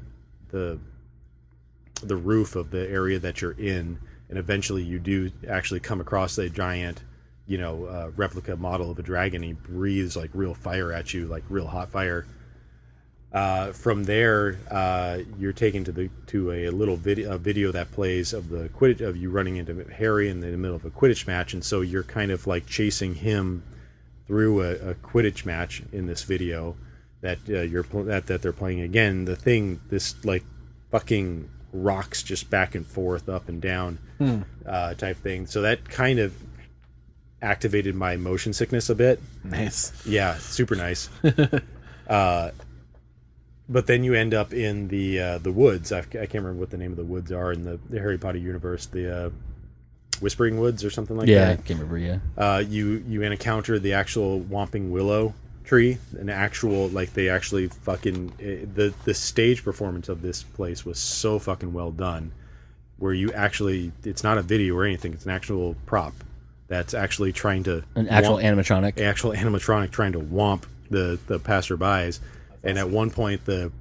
S1: roof of the area that you're in. And eventually you do actually come across a giant, replica model of a dragon. He breathes like real fire at you, like real hot fire. From there, you're taken to a little video that plays of the Quidditch, of you running into Harry in the middle of a Quidditch match, and so you're kind of like chasing him through a Quidditch match in this video that they're playing again. The thing, this like fucking rocks just back and forth, up and down, type thing. So that kind of activated my motion sickness a bit.
S3: Nice.
S1: Yeah, super nice. But then you end up in the woods. I can't remember what the name of the woods are in the Harry Potter universe. The Whispering Woods or something like that.
S2: Yeah, I can't remember. Yeah.
S1: You encounter the actual Whomping Willow tree, they actually fucking the stage performance of this place was so fucking well done, where it's not a video or anything, it's an actual prop that's actually trying to animatronic trying to whomp the passerbys. And at one point the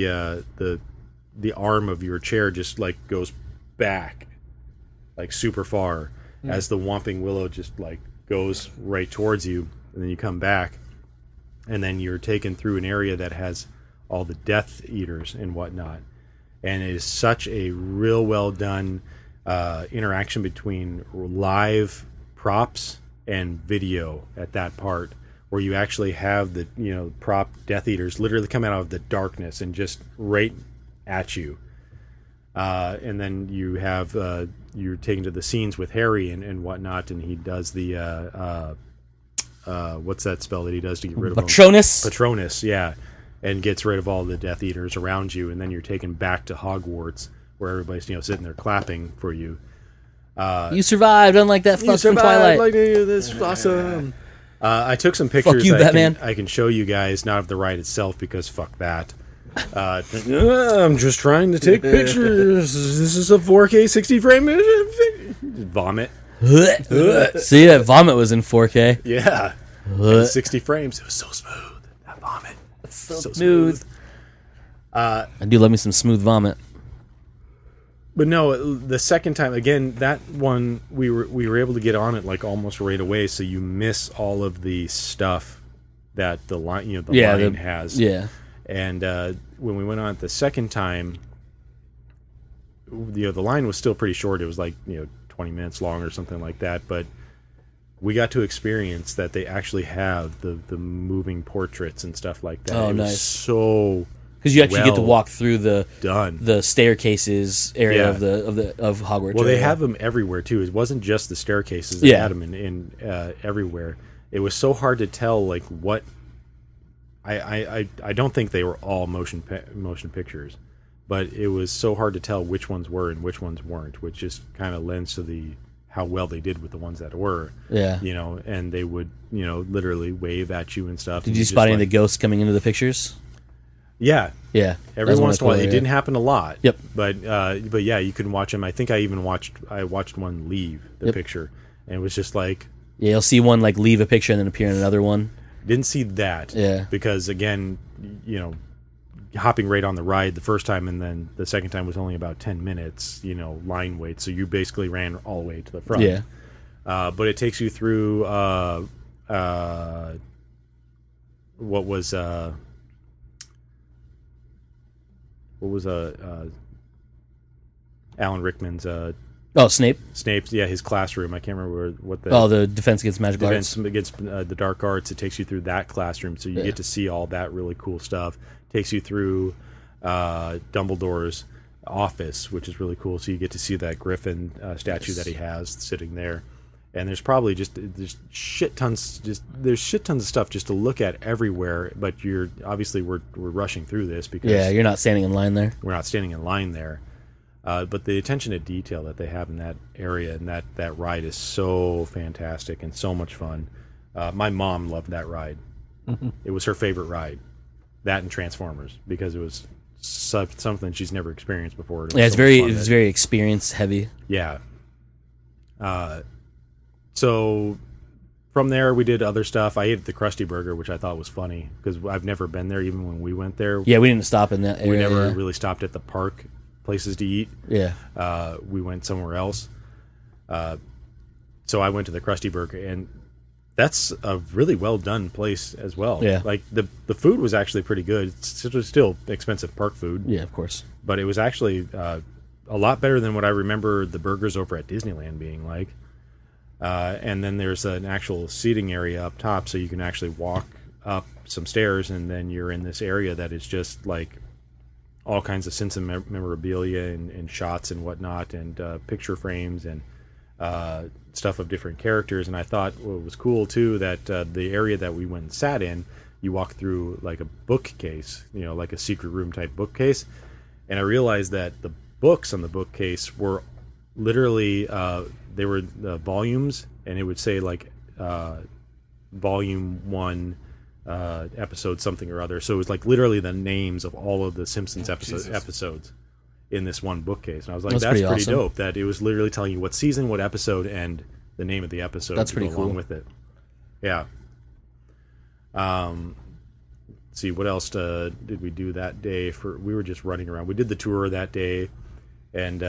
S1: arm of your chair just like goes back like super far as the Whomping Willow just like goes right towards you, and then you come back, and then you're taken through an area that has all the Death Eaters and whatnot. And it is such a real well done interaction between live props and video at that part, where you actually have the prop Death Eaters literally come out of the darkness and just right at you. And then you have you're taken to the scenes with Harry and whatnot, and he does the what's that spell that he does to get rid of
S2: Patronus?
S1: Patronus, yeah. And gets rid of all the Death Eaters around you, and then you're taken back to Hogwarts, where everybody's sitting there clapping for you.
S2: You survived, unlike that fuck from Twilight.
S1: Like, this is awesome. I took some pictures.
S2: Fuck you, Batman.
S1: I can show you guys, not of the ride itself, because fuck that. I'm just trying to take pictures. This is a 4K 60 frame. Vomit.
S2: See, that vomit was in 4K.
S1: Yeah. And 60 frames. It was so smooth. That vomit.
S2: So smooth. I do love me some smooth vomit.
S1: But no, the second time, again, that one, we were able to get on it like almost right away, so you miss all of the stuff that the line has.
S2: Yeah.
S1: And when we went on it the second time, the line was still pretty short. It was like 20 minutes long or something like that. But we got to experience that they actually have the moving portraits and stuff like that.
S2: Oh,
S1: it
S2: nice.
S1: Was so
S2: because you actually get to walk through
S1: done
S2: the staircases area of Hogwarts.
S1: Well, they have them everywhere too. It wasn't just the staircases; they had them in everywhere. It was so hard to tell like what. I don't think they were all motion pictures. but it was so hard to tell which ones were and which ones weren't, which just kind of lends to how well they did with the ones that were.
S2: Yeah.
S1: And they would, literally wave at you and stuff.
S2: Did you spot any of the ghosts coming into the pictures?
S1: Yeah.
S2: Yeah.
S1: Every once in a while. It
S2: yeah.
S1: didn't happen a lot.
S2: Yep.
S1: But yeah, you could watch them. I think I watched one leave the picture, and it was just like,
S2: yeah, you'll see one like leave a picture and then appear in another one.
S1: didn't see that.
S2: Yeah.
S1: Because again, hopping right on the ride the first time, and then the second time was only about 10 minutes, line wait. So you basically ran all the way to the front.
S2: Yeah.
S1: But it takes you through what was Alan Rickman's
S2: Snape.
S1: Snape's, his classroom. I can't remember what the
S2: the Defense Against Magical Arts.
S1: Against the dark arts. It takes you through that classroom, so you get to see all that really cool stuff. Takes you through Dumbledore's office, which is really cool. So you get to see that Griffin statue that he has sitting there. And there's probably there's shit tons of stuff just to look at everywhere. But we're rushing through this because
S2: you're not standing in line there.
S1: We're not standing in line there. But the attention to detail that they have in that area and that ride is so fantastic and so much fun. My mom loved that ride.
S2: Mm-hmm.
S1: It was her favorite ride. That and Transformers, because it was something she's never experienced before. It was
S2: very experience heavy.
S1: Yeah. So from there we did other stuff. I ate the Krusty Burger, which I thought was funny because I've never been there. Even when we went there,
S2: yeah, we didn't stop in that area.
S1: We never really stopped at the park places to eat.
S2: Yeah.
S1: We went somewhere else. So I went to the Krusty Burger, and that's a really well done place as well.
S2: Yeah.
S1: Like the food was actually pretty good. It was still expensive park food.
S2: Yeah, of course.
S1: But it was actually a lot better than what I remember the burgers over at Disneyland being like. And then there's an actual seating area up top, so you can actually walk up some stairs, and then you're in this area that is just like all kinds of sense and memorabilia and shots and whatnot, and picture frames and stuff of different characters. And I thought what was cool too, that the area that we went and sat in, you walk through like a bookcase, like a secret room type bookcase, and I realized that the books on the bookcase were literally they were volumes, and it would say like volume 1 episode something or other. So it was like literally the names of all of the Simpsons episodes in this one bookcase. And I was like, that's pretty
S2: awesome.
S1: dope that it was literally telling you what season, what episode, and the name of the episode.
S2: That's pretty cool.
S1: Along with it. Yeah. See, what else did we do that day? We were just running around. We did the tour that day, and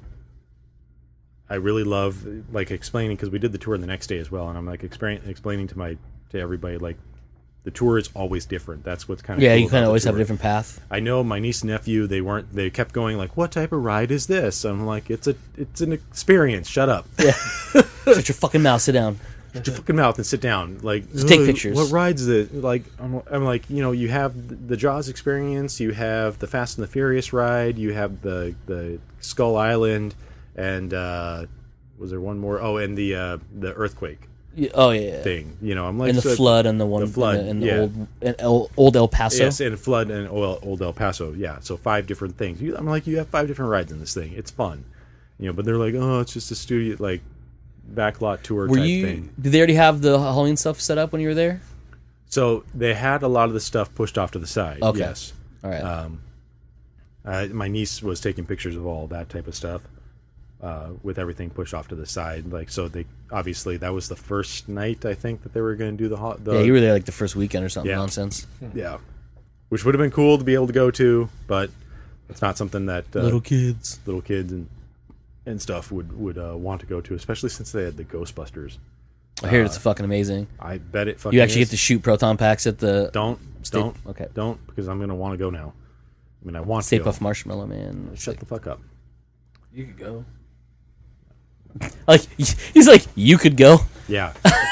S1: I really love like explaining, because we did the tour the next day as well, and I'm like explaining to everybody, like, the tour is always different. That's what's kind of cool.
S2: You kind of always have a different path.
S1: I know my niece and nephew, they kept going like, what type of ride is this? I'm like, it's an experience. Shut up.
S2: Yeah. Shut your fucking mouth. Sit down.
S1: Shut your fucking mouth and sit down. Like,
S2: just take pictures.
S1: What ride's this? Like, I'm like, you have the Jaws experience, you have the Fast and the Furious ride, you have the Skull Island, and was there one more? Oh, and the earthquake. Thing. I'm like,
S2: and the flood and the flood and the old El Paso.
S1: Yes, and flood and old El Paso. Yeah, so 5 different things. I'm like, you have 5 different rides in this thing. It's fun, but they're like, oh, it's just a studio like backlot tour type thing.
S2: Did they already have the Halloween stuff set up when you were there?
S1: So they had a lot of the stuff pushed off to the side.
S2: Okay.
S1: Yes.
S2: All right.
S1: My niece was taking pictures of all that type of stuff. With everything pushed off to the side, like, so they obviously that was the first night I think that they were going to do the
S2: you were there like the first weekend or something nonsense.
S1: Yeah, which would have been cool to be able to go to, but it's not something that
S2: little kids
S1: and stuff would want to go to, especially since they had the Ghostbusters.
S2: I hear it's fucking amazing.
S1: I bet it fucking
S2: you actually
S1: is.
S2: get to shoot proton packs at the
S1: don't because I'm going to want to go now. I mean, I want
S2: Stay
S1: to go.
S2: Puft Marshmallow Man.
S1: Shut the fuck up.
S3: You could go.
S2: Like, he's like, you could go.
S1: Yeah.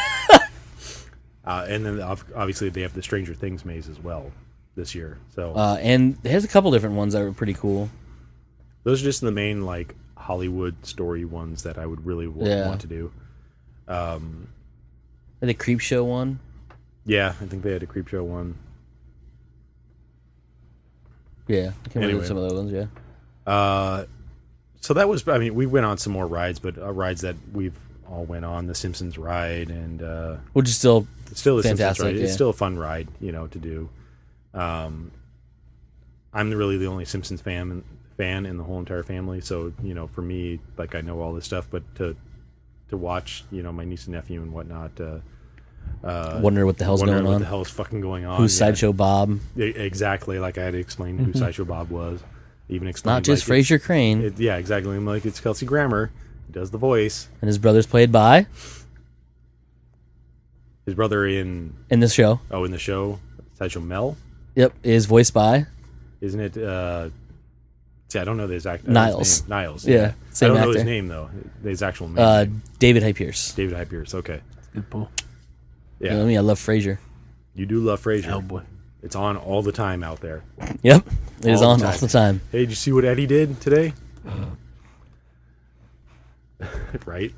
S1: And then obviously they have the Stranger Things maze as well this year. So
S2: and there's a couple different ones that were pretty cool.
S1: Those are just the main like Hollywood story ones that I would really want to do.
S2: The Creep Show one.
S1: Yeah, I think they had a Creep Show one.
S2: Yeah, I can remember some of those ones. Yeah.
S1: So that was, I mean, we went on some more rides, but rides that we've all went on, the Simpsons ride, and
S2: Which is still
S1: it's still the
S2: fantastic,
S1: Simpsons ride.
S2: yeah.
S1: It's still a fun ride, to do. I'm really the only Simpsons fan in the whole entire family, so for me, like, I know all this stuff, but to watch, my niece and nephew and whatnot,
S2: wonder what the hell's
S1: wondering
S2: going
S1: what
S2: on.
S1: the hell is fucking going on.
S2: Who's
S1: yeah.
S2: Sideshow Bob?
S1: Exactly, like I had to explain who Sideshow Bob was. Even explain
S2: Not just Fraser Crane.
S1: yeah, exactly. I'm like, it's Kelsey Grammer. He does the voice.
S2: And his brother's played by
S1: His brother in
S2: this show.
S1: in the show, Sideshow Mel,
S2: Yep, is voiced by
S1: isn't it? See, I don't know his
S2: Niles.
S1: name. Niles.
S2: Yeah,
S1: I
S2: same
S1: don't know his
S2: actor.
S1: name though. His actual name.
S2: David Hyde Pierce.
S1: David Hyde Pierce. Okay.
S3: Good pull.
S2: You
S1: Yeah,
S2: know me, I love Frasier.
S1: you do love Frasier.
S3: Hellboy.
S1: It's on all the time out there.
S2: Yep, it is
S1: All
S2: on
S1: the
S2: all
S1: time.
S2: the time.
S1: Hey, did you see what Eddie did today? Right.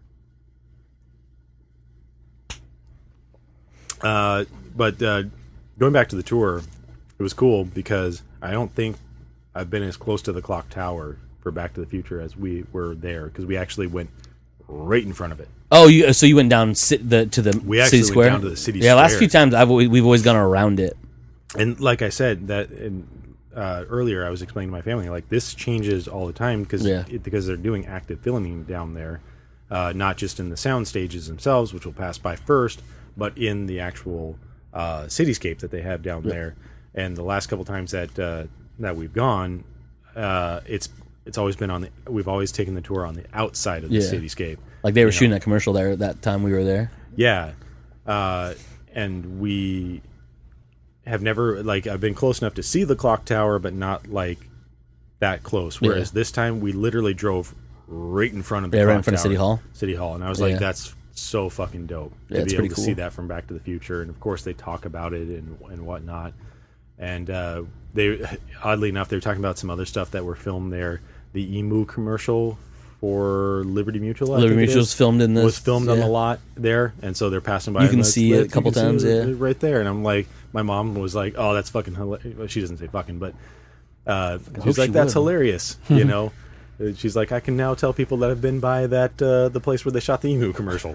S1: But going back to the tour, it was cool because I don't think I've been as close to the clock tower for Back to the Future as we were there, because we actually went right in front of it.
S2: Oh, so you went down to the
S1: We actually
S2: city
S1: went
S2: square?
S1: down to the city
S2: Yeah, last
S1: square.
S2: few times we've always gone around it.
S1: And like I said earlier, I was explaining to my family, like, this changes all the time because they're doing active filming down there, not just in the sound stages themselves, which will pass by first, but in the actual cityscape that they have down there. And the last couple times that we've gone, it's always been we've always taken the tour on the outside of the cityscape.
S2: Like they were shooting that commercial there that time we were there.
S1: Yeah. And we have never, like, I've been close enough to see the clock tower, but not like that close. Whereas this time we literally drove right in front of the clock
S2: right in front of
S1: tower,
S2: City Hall.
S1: City Hall. And I was like, that's so fucking dope
S2: Yeah,
S1: to
S2: it's
S1: be able
S2: pretty
S1: to
S2: cool.
S1: see that from Back to the Future. And of course they talk about it and whatnot. And they, oddly enough, they were talking about some other stuff that were filmed there. The Emu commercial for Liberty Mutual, I
S2: Liberty
S1: think it
S2: Mutual's
S1: is,
S2: filmed in this.
S1: was filmed on the lot there, and so they're passing by.
S2: You
S1: and
S2: can
S1: let's-
S2: see it a
S1: you
S2: couple
S1: can see
S2: times,
S1: it right there. And I'm like, my mom was like, "Oh, that's fucking hilarious." Well, she doesn't say fucking, but she's like,
S2: she
S1: "That's
S2: would.
S1: hilarious," you know. She's like, "I can now tell people that have been by that the place where they shot the Emu commercial."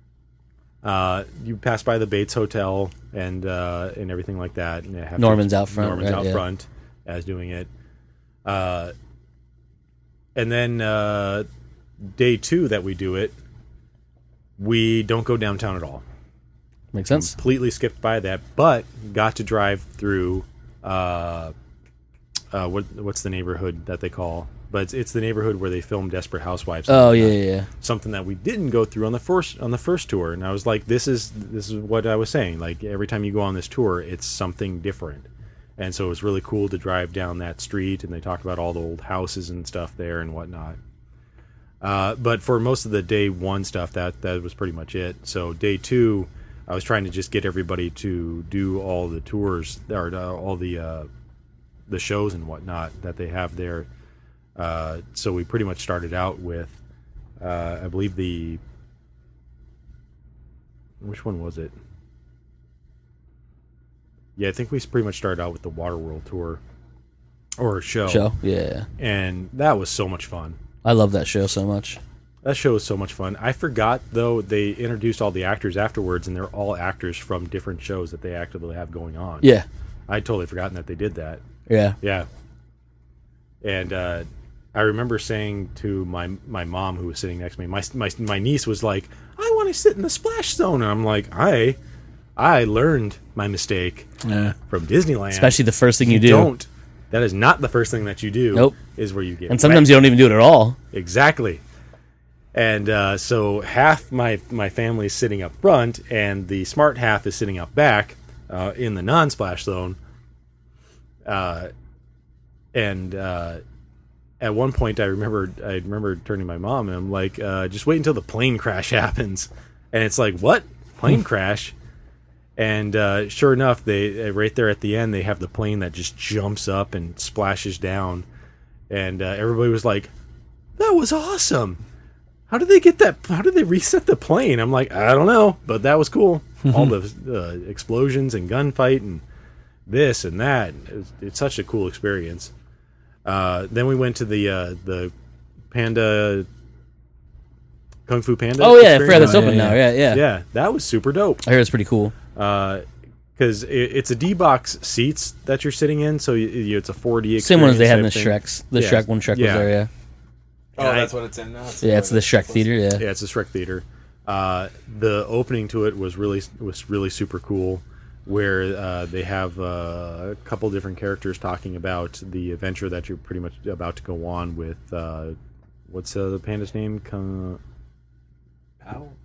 S1: You pass by the Bates Hotel and everything like that. And have
S2: Norman's out front,
S1: Norman's
S2: right,
S1: out
S2: yeah.
S1: front as doing it. And then day 2 that we do it, we don't go downtown at all.
S2: Makes sense.
S1: Completely skipped by that, but got to drive through what's the neighborhood that they call? But it's the neighborhood where they filmed Desperate Housewives.
S2: Oh yeah.
S1: Something that we didn't go through on the first tour, and I was like, this is what I was saying. Like, every time you go on this tour, it's something different, and so it was really cool to drive down that street, and they talk about all the old houses and stuff there and whatnot. But for most of the day 1 stuff, that was pretty much it. So day 2, I was trying to just get everybody to do all the tours or all the shows and whatnot that they have there. So we pretty much started out with, I believe which one was it? Yeah, I think we pretty much started out with the Waterworld tour or show.
S2: Yeah.
S1: And that was so much fun.
S2: I love that show so much.
S1: That show is so much fun. I forgot, though, they introduced all the actors afterwards, and they're all actors from different shows that they actively have going on.
S2: Yeah.
S1: I'd totally forgotten that they did that.
S2: Yeah.
S1: Yeah. And I remember saying to my mom, who was sitting next to me, my niece was like, "I want to sit in the splash zone." And I'm like, I learned my mistake from Disneyland.
S2: Especially the first thing you do.
S1: Don't. That is not the first thing that you do.
S2: Nope.
S1: Is where you get
S2: And sometimes
S1: wet.
S2: you don't even do it at all.
S1: Exactly. And so half my family's sitting up front, and the smart half is sitting up back in the non-splash zone. And at one point, I remember turning to my mom, and I'm like, "Just wait until the plane crash happens." And it's like, "What? Plane crash?" And sure enough, they right there at the end, they have the plane that just jumps up and splashes down, and everybody was like, "That was awesome! How did they get that? How did they reset the plane?" I'm like, "I don't know, but that was cool. All the explosions and gunfight and this and that. It's such a cool experience." Then we went to the Panda Kung Fu Panda.
S2: Oh yeah, I
S1: experience.
S2: forgot that's open
S3: yeah,
S2: now. Yeah.
S1: Yeah, that was super dope.
S2: I heard it's pretty cool.
S1: Because it's a D-box seats that you're sitting in, so it's a 4D experience.
S2: Same one as they had in the
S1: type thing.
S2: Shreks. The
S1: Yeah.
S2: Shrek when Shrek was there. Yeah.
S3: Oh, that's what it's in now.
S2: Yeah, it's the Shrek theater. Yeah.
S1: Yeah, it's a Shrek theater. The opening to it was really super cool, where they have a couple different characters talking about the adventure that you're pretty much about to go on with. What's the panda's name?
S3: Pow.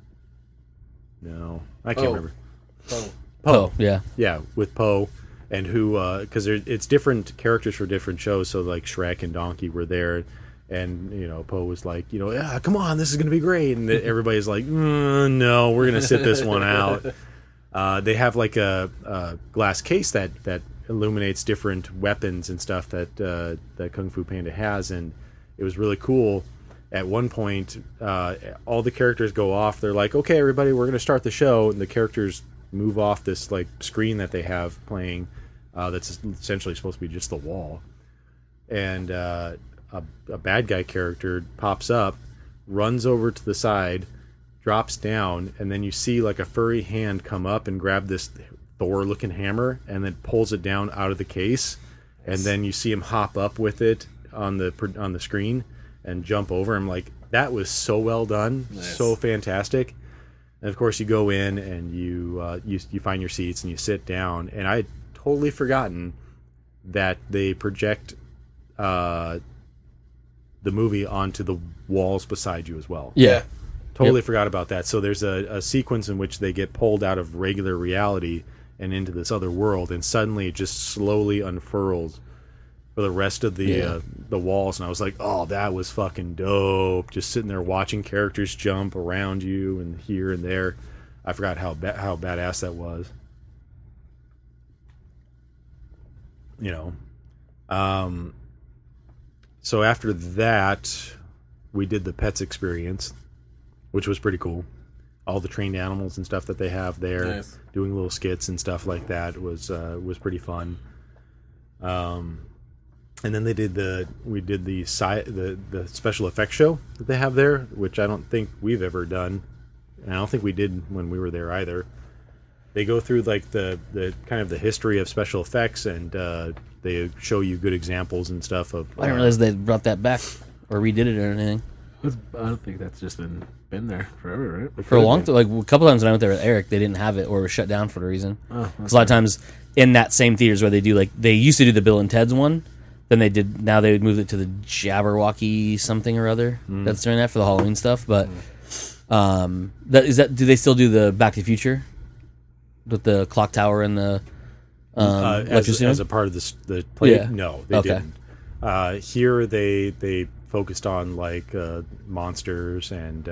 S1: No, I can't remember.
S2: Oh yeah.
S1: Yeah, with Poe, and who because it's different characters for different shows. So like Shrek and Donkey were there, and Poe was like, yeah, come on, this is gonna be great, and everybody's like, no, we're gonna sit this one out. They have like a glass case that illuminates different weapons and stuff that Kung Fu Panda has, and it was really cool. At one point, all the characters go off. They're like, okay, everybody, we're going to start the show. And the characters move off this like screen that they have playing that's essentially supposed to be just the wall. And a bad guy character pops up, runs over to the side, drops down, and then you see like a furry hand come up and grab this Thor-looking hammer and then pulls it down out of the case. And then you see him hop up with it on the screen and jump over. I'm like, that was so well done, so fantastic. And of course, you go in and you find your seats and you sit down. And I had totally forgotten that they project the movie onto the walls beside you as well.
S2: Yeah.
S1: Totally forgot about that. So there's a sequence in which they get pulled out of regular reality and into this other world, and suddenly it just slowly unfurls for the rest of the walls, and I was like, oh, that was fucking dope. Just sitting there watching characters jump around you and here and there. I forgot how badass that was. So after that, we did the Pets experience, which was pretty cool. All the trained animals and stuff that they have there, doing little skits and stuff like that was pretty fun. And then we did the special effects show that they have there, which I don't think we've ever done, and I don't think we did when we were there either. They go through like the kind of the history of special effects, and they show you good examples and stuff of.
S2: I didn't realize they brought that back or redid it or anything.
S3: I don't think that's just been there forever, right?
S2: For a long time, like a couple times when I went there with Eric, they didn't have it or was shut down for a reason. Because a lot of times in that same theaters where they do they used to do the Bill and Ted's one. Then now they would move it to the Jabberwocky something or other that's doing that for the Halloween stuff. But do they still do the Back to the Future with the clock tower and the
S1: as a part of the play?
S2: Yeah.
S1: No, they didn't. Here they focused on like monsters and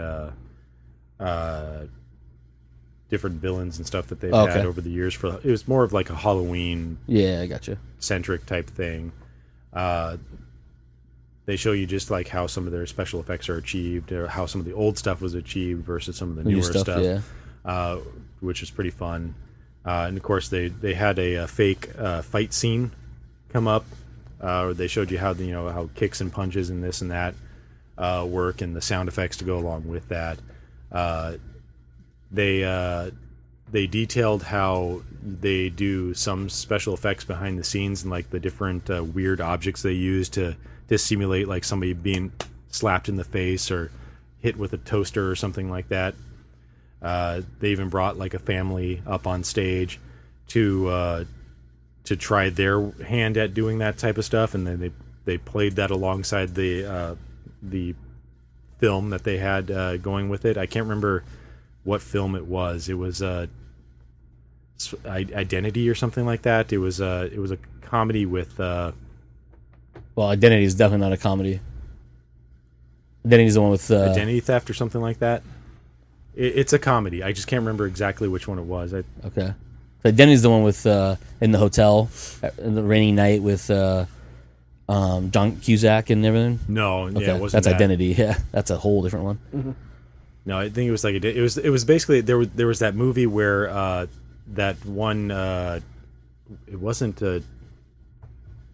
S1: different villains and stuff that they've had over the years. It was more of like a Halloween
S2: I gotcha
S1: centric type thing. They show you just like how some of their special effects are achieved, or how some of the old stuff was achieved versus some of the newer stuff, which is pretty fun. And of course, they had a fake fight scene come up. They showed you how kicks and punches and this and that work, and the sound effects to go along with that. They detailed how they do some special effects behind the scenes and like the different weird objects they use to simulate like somebody being slapped in the face or hit with a toaster or something like that. They even brought like a family up on stage to try their hand at doing that type of stuff, and then they played that alongside the film that they had going with it. I can't remember what film it was. It was Identity or something like that. It was a comedy with.
S2: Well, Identity is definitely not a comedy. Identity is the one with
S1: Identity Theft or something like that. It's a comedy. I just can't remember exactly which one it was.
S2: Okay. So Identity is the one with in the hotel, in the rainy night with John Cusack and everything.
S1: No,
S2: okay.
S1: Yeah, it wasn't.
S2: That's
S1: that.
S2: Identity. Yeah, that's a whole different one.
S3: Mm-hmm.
S1: No, I think it was like it was basically there was that movie where that one it wasn't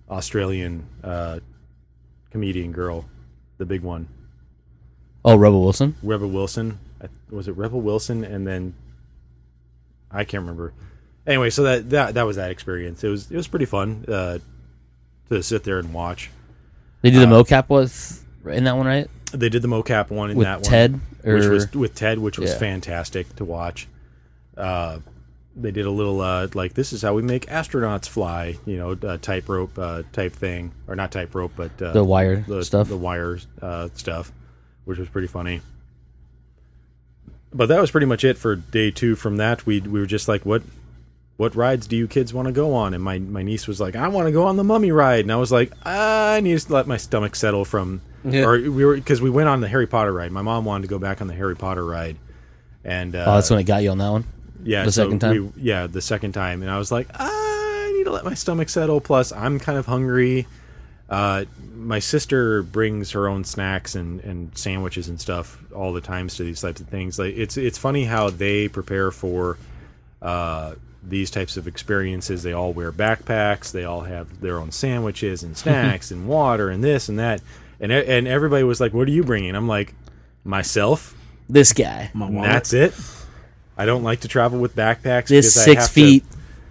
S1: Australian comedian girl, the big one,
S2: Oh, Rebel Wilson.
S1: Rebel Wilson. Was it Rebel Wilson? And then I can't remember. Anyway, so that was that experience. It was pretty fun to sit there and watch.
S2: They do the mocap in that one, right?
S1: They did the mocap one in
S2: With
S1: that
S2: Ted,
S1: one, which
S2: or-
S1: was with Ted, which was
S2: Yeah.
S1: fantastic to watch. They did a little like, this is how we make astronauts fly, tightrope type thing, or not tightrope, but
S2: The wire stuff.
S1: the wire stuff, which was pretty funny. But that was pretty much it for day 2. From that, we were just like, what rides do you kids want to go on? And my niece was like, I want to go on the Mummy ride, and I was like, I need to let my stomach settle from.
S3: Yeah.
S1: Or because we went on the Harry Potter ride. My mom wanted to go back on the Harry Potter ride, and
S2: That's when it got you on that one.
S1: yeah,
S2: the second time?
S1: the second time, and I was like, I need to let my stomach settle. Plus, I'm kind of hungry. My sister brings her own snacks and sandwiches and stuff all the times to these types of things. Like it's funny how they prepare for these types of experiences. They all wear backpacks. They all have their own sandwiches and snacks and water and this and that. And everybody was like, "What are you bringing?" I'm like, "Myself."
S2: This guy.
S3: My
S1: And
S3: wallet.
S1: that's it. I don't like to travel with backpacks.
S2: This
S1: because I
S2: 6
S1: have
S2: feet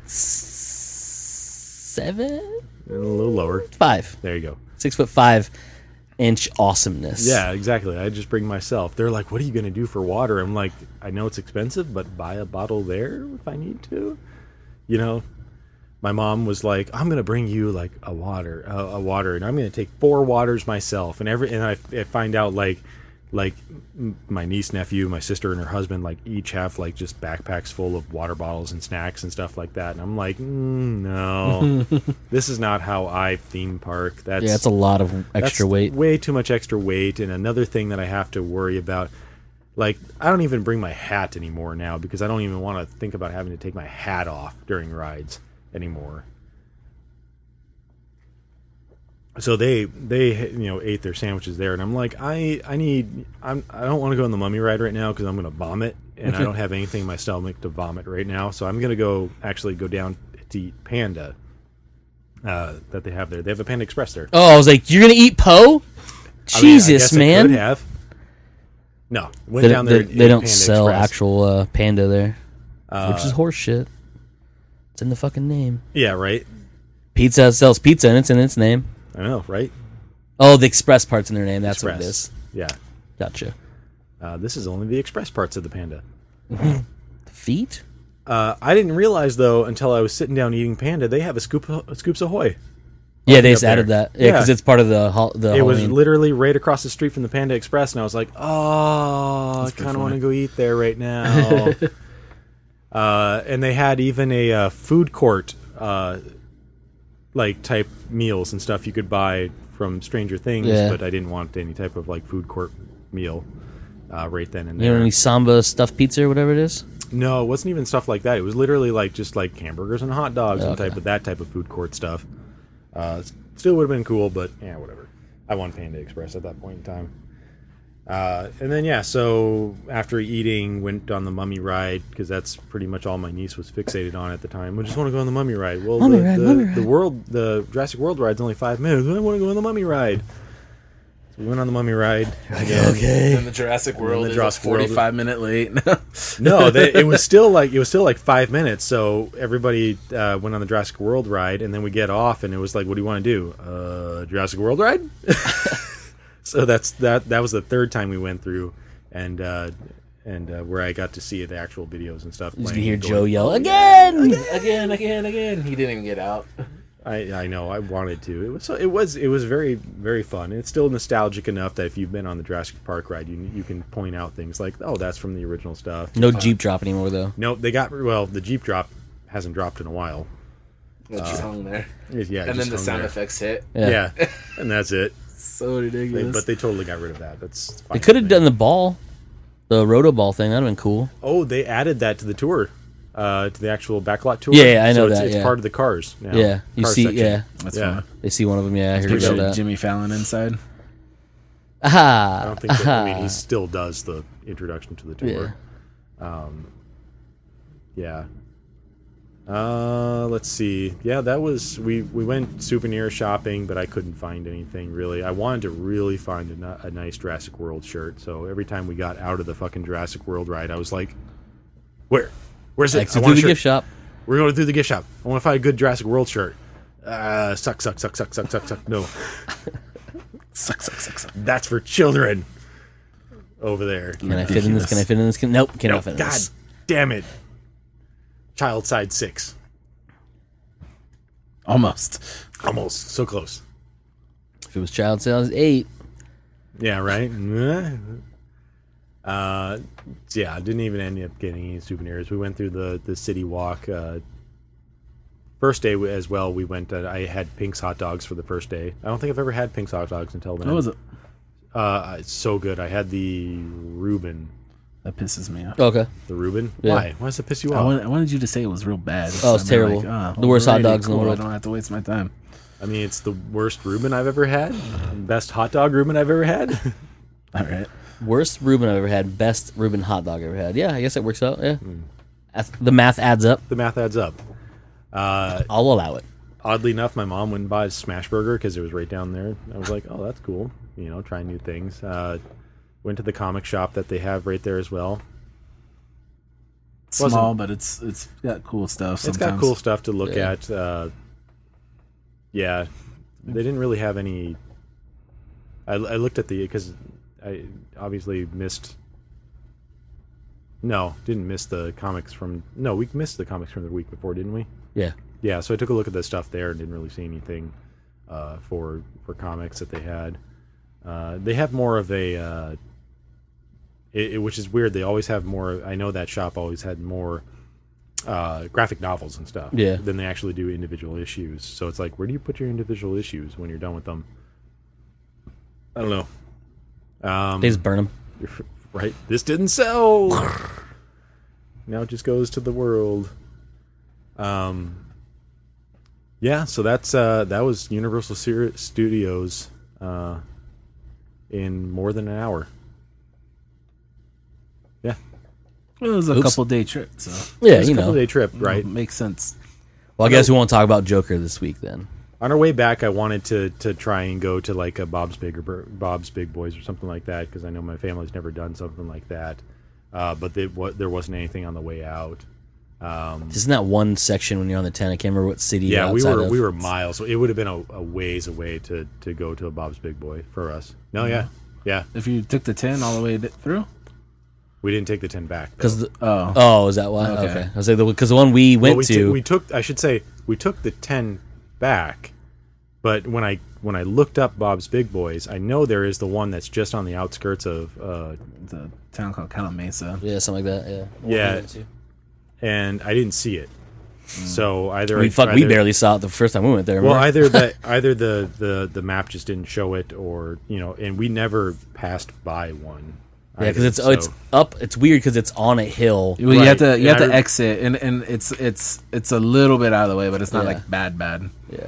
S2: 7,
S1: to, a little lower.
S2: 5,
S1: There you go.
S2: 6'5" awesomeness.
S1: Yeah, exactly. I just bring myself. They're like, "What are you going to do for water?" I'm like, "I know it's expensive, but buy a bottle there if I need to." My mom was like, "I'm going to bring you like a water, and I'm going to take 4 waters myself." And I find out like my niece, nephew, my sister, and her husband like each have like just backpacks full of water bottles and snacks and stuff like that. And I'm like, no, this is not how I theme park.
S2: It's a lot of extra
S1: that's
S2: weight.
S1: way too much extra weight. And another thing that I have to worry about, like, I don't even bring my hat anymore now because I don't even want to think about having to take my hat off during rides anymore. So they ate their sandwiches there, and I'm like, I don't want to go on the Mummy ride right now because I'm going to vomit, and I don't have anything in my stomach to vomit right now. So I'm going to go down to eat Panda that they have there. They have a Panda Express there.
S2: Oh, I was like, you're going to eat Poe?
S1: I mean, I
S2: Jesus,
S1: guess I
S2: man.
S1: could have. No, went down there. and
S2: They
S1: ate
S2: don't
S1: Panda
S2: sell
S1: Express.
S2: actual panda there, which is horse shit. It's in the fucking name.
S1: Yeah, right.
S2: Pizza Hut sells pizza, and it's in its name.
S1: I know, right?
S2: Oh, the express part's in their name. That's what it
S1: Express.
S2: is.
S1: Yeah.
S2: Gotcha.
S1: This is only the express parts of the Panda.
S2: The feet?
S1: I didn't realize though until I was sitting down eating Panda, they have a Scoops Ahoy.
S2: Yeah, they
S1: up
S2: just added
S1: there.
S2: that. Yeah, because
S1: Yeah.
S2: it's part of the
S1: It was
S2: Halloween.
S1: literally right across the street from the Panda Express, and I was like, "Oh, I
S3: pretty
S1: kind of want to
S3: funny.
S1: go eat there right now." And they had even a food court, like type meals and stuff you could buy from Stranger Things,
S2: Yeah.
S1: but I didn't want any type of like food court meal right then and
S2: You know
S1: there.
S2: any Samba stuffed pizza or whatever it is?
S1: No, it wasn't even stuff like that. It was literally like just like hamburgers and hot dogs and
S2: Okay.
S1: that type of food court stuff. Still would have been cool, but yeah, whatever. I wanted Panda Express at that point in time. And then so after eating, went on the Mummy ride because that's pretty much all my niece was fixated on at the time. I just want to go on the Mummy ride. Well,
S2: Mummy
S1: the
S2: ride.
S1: the Jurassic World ride's only 5 minutes. I want to go on the Mummy ride. So we went on the Mummy ride. Again.
S3: And the Jurassic World
S1: the
S3: is
S1: Jurassic World.
S3: 45 minute late.
S1: No, it was still like 5 minutes. So everybody went on the Jurassic World ride, and then we get off, and it was like, "What do you want to do? Jurassic World ride?" So that was the third time we went through, and where I got to see the actual videos and stuff.
S2: You can
S1: playing
S2: hear
S1: and
S2: Joe
S1: going,
S2: yell,
S1: "Oh,
S2: again!
S3: again. He didn't even get out.
S1: I know. I wanted to. It was very, very fun. It's still nostalgic enough that if you've been on the Jurassic Park ride, you can point out things like, "Oh, that's from the original stuff."
S2: No Jeep drop anymore, though.
S1: No, the Jeep drop hasn't dropped in a while.
S3: It just hung there.
S1: Yeah,
S3: And then
S1: just
S3: the
S1: hung
S3: sound
S1: there.
S3: effects hit.
S1: Yeah, and that's it.
S3: So ridiculous.
S1: But they totally got rid of that. That's fine
S2: They could have
S1: with me.
S2: done the ball, the roto ball thing. That'd have been cool.
S1: Oh, they added that to the tour, to the actual backlot tour.
S2: Yeah, I know
S1: it's,
S2: that,
S1: It's
S2: yeah.
S1: part of the cars now.
S2: Yeah, you
S1: Car
S2: see,
S1: section.
S2: yeah,
S3: That's
S1: Yeah.
S3: fun.
S2: they see one of them. Yeah, I heard
S3: Picture
S2: about that.
S3: Jimmy Fallon inside.
S2: Aha!
S1: I don't think. That, I mean, he still does the introduction to the tour.
S2: Yeah.
S1: Yeah. Let's see. Yeah, that was we went souvenir shopping, but I couldn't find anything really. I wanted to really find a nice Jurassic World shirt. So every time we got out of the fucking Jurassic World ride, I was like, Where's it?
S2: Exit through the gift shop.
S1: We're going through the gift shop. I want to find a good Jurassic World shirt. Suck. No.
S3: Suck.
S1: That's for children. Over there.
S2: Can I fit in this? Can I fit in this? Nope, cannot fit in
S1: God
S2: this.
S1: damn it. Child side 6.
S3: Almost.
S1: So close.
S2: If it was child sales 8,
S1: Yeah, right? Yeah, I didn't even end up getting any souvenirs. We went through the city walk. First day as well, we went. I had Pink's hot dogs for the first day. I don't think I've ever had Pink's hot dogs until then.
S3: What was it?
S1: It's so good. I had the Reuben.
S3: That pisses me off.
S2: okay.
S1: The Reuben?
S2: Yeah.
S1: Why? Why does it piss you
S3: I
S1: off?
S3: wanted you to say it was real bad.
S2: Oh, it's
S3: I'd be
S2: terrible. The worst hot
S3: alrighty,
S2: dogs in the
S3: cool,
S2: world.
S3: I don't have to waste my time.
S1: I mean, it's the worst Reuben I've ever had. Best hot dog Reuben I've ever had.
S3: All right.
S2: Worst Reuben I've ever had. Best Reuben hot dog I've ever had. Yeah, I guess that works out. Yeah. The math adds up.
S1: The math adds up.
S2: I'll allow it.
S1: Oddly enough, my mom went and bought a smash burger because it was right down there. I was like, oh, that's cool. You know, trying new things. Went to the comic shop that they have right there as well.
S3: Small, but it's got cool stuff. Sometimes.
S1: It's got cool stuff to look at. Yeah, they didn't really have any. I looked at because I obviously missed. No, didn't miss the comics from. No, we missed the comics from the week before, didn't we?
S2: Yeah.
S1: Yeah, so I took a look at the stuff there and didn't really see anything for comics that they had. They have more of a. Which is weird. They always have more. I know that shop always had more graphic novels and stuff.
S2: Yeah.
S1: Than they actually do individual issues. So it's like, where do you put your individual issues when you're done with them? I don't know.
S2: They just burn them.
S1: Right. This didn't sell. Now it just goes to the world. Yeah. So that was Universal Studios in more than an hour. Yeah.
S3: It was a couple day trip, so
S2: Yeah,
S1: It was a
S2: you
S1: couple
S2: know.
S1: day trip, right?
S3: makes sense.
S2: Well, I guess we won't talk about Joker this week then.
S1: On our way back, I wanted to try and go to like a Bob's Big Boys or something like that because I know my family's never done something like that. But there wasn't anything on the way out.
S2: Isn't that one section when you're on the 10? I can't remember what city.
S1: Yeah,
S2: you're
S1: we
S2: outside
S1: were
S2: of.
S1: we were miles. So it would have been a ways away to go to a Bob's Big Boy for us. No, yeah.
S3: If you took the 10 all the way through,
S1: We didn't take the 10 back.
S2: Because
S3: oh,
S2: is that why?
S3: Okay.
S2: Okay. I was like, because the one we went to.
S1: we took the 10 back, but when I looked up Bob's Big Boys, I know there is the one that's just on the outskirts of
S3: the town called Calamasa.
S2: Yeah, something like that. Yeah.
S1: Yeah. And I didn't see it. So either
S2: we barely saw it the first time we went there.
S1: Well,
S2: remember?
S1: either the map just didn't show it, or and we never passed by one.
S2: Yeah, because it's up. It's weird because it's on a hill.
S3: Well, you have to
S1: And I
S3: exit, and it's a little bit out of the way, but it's not
S2: Yeah.
S3: like bad.
S2: Yeah.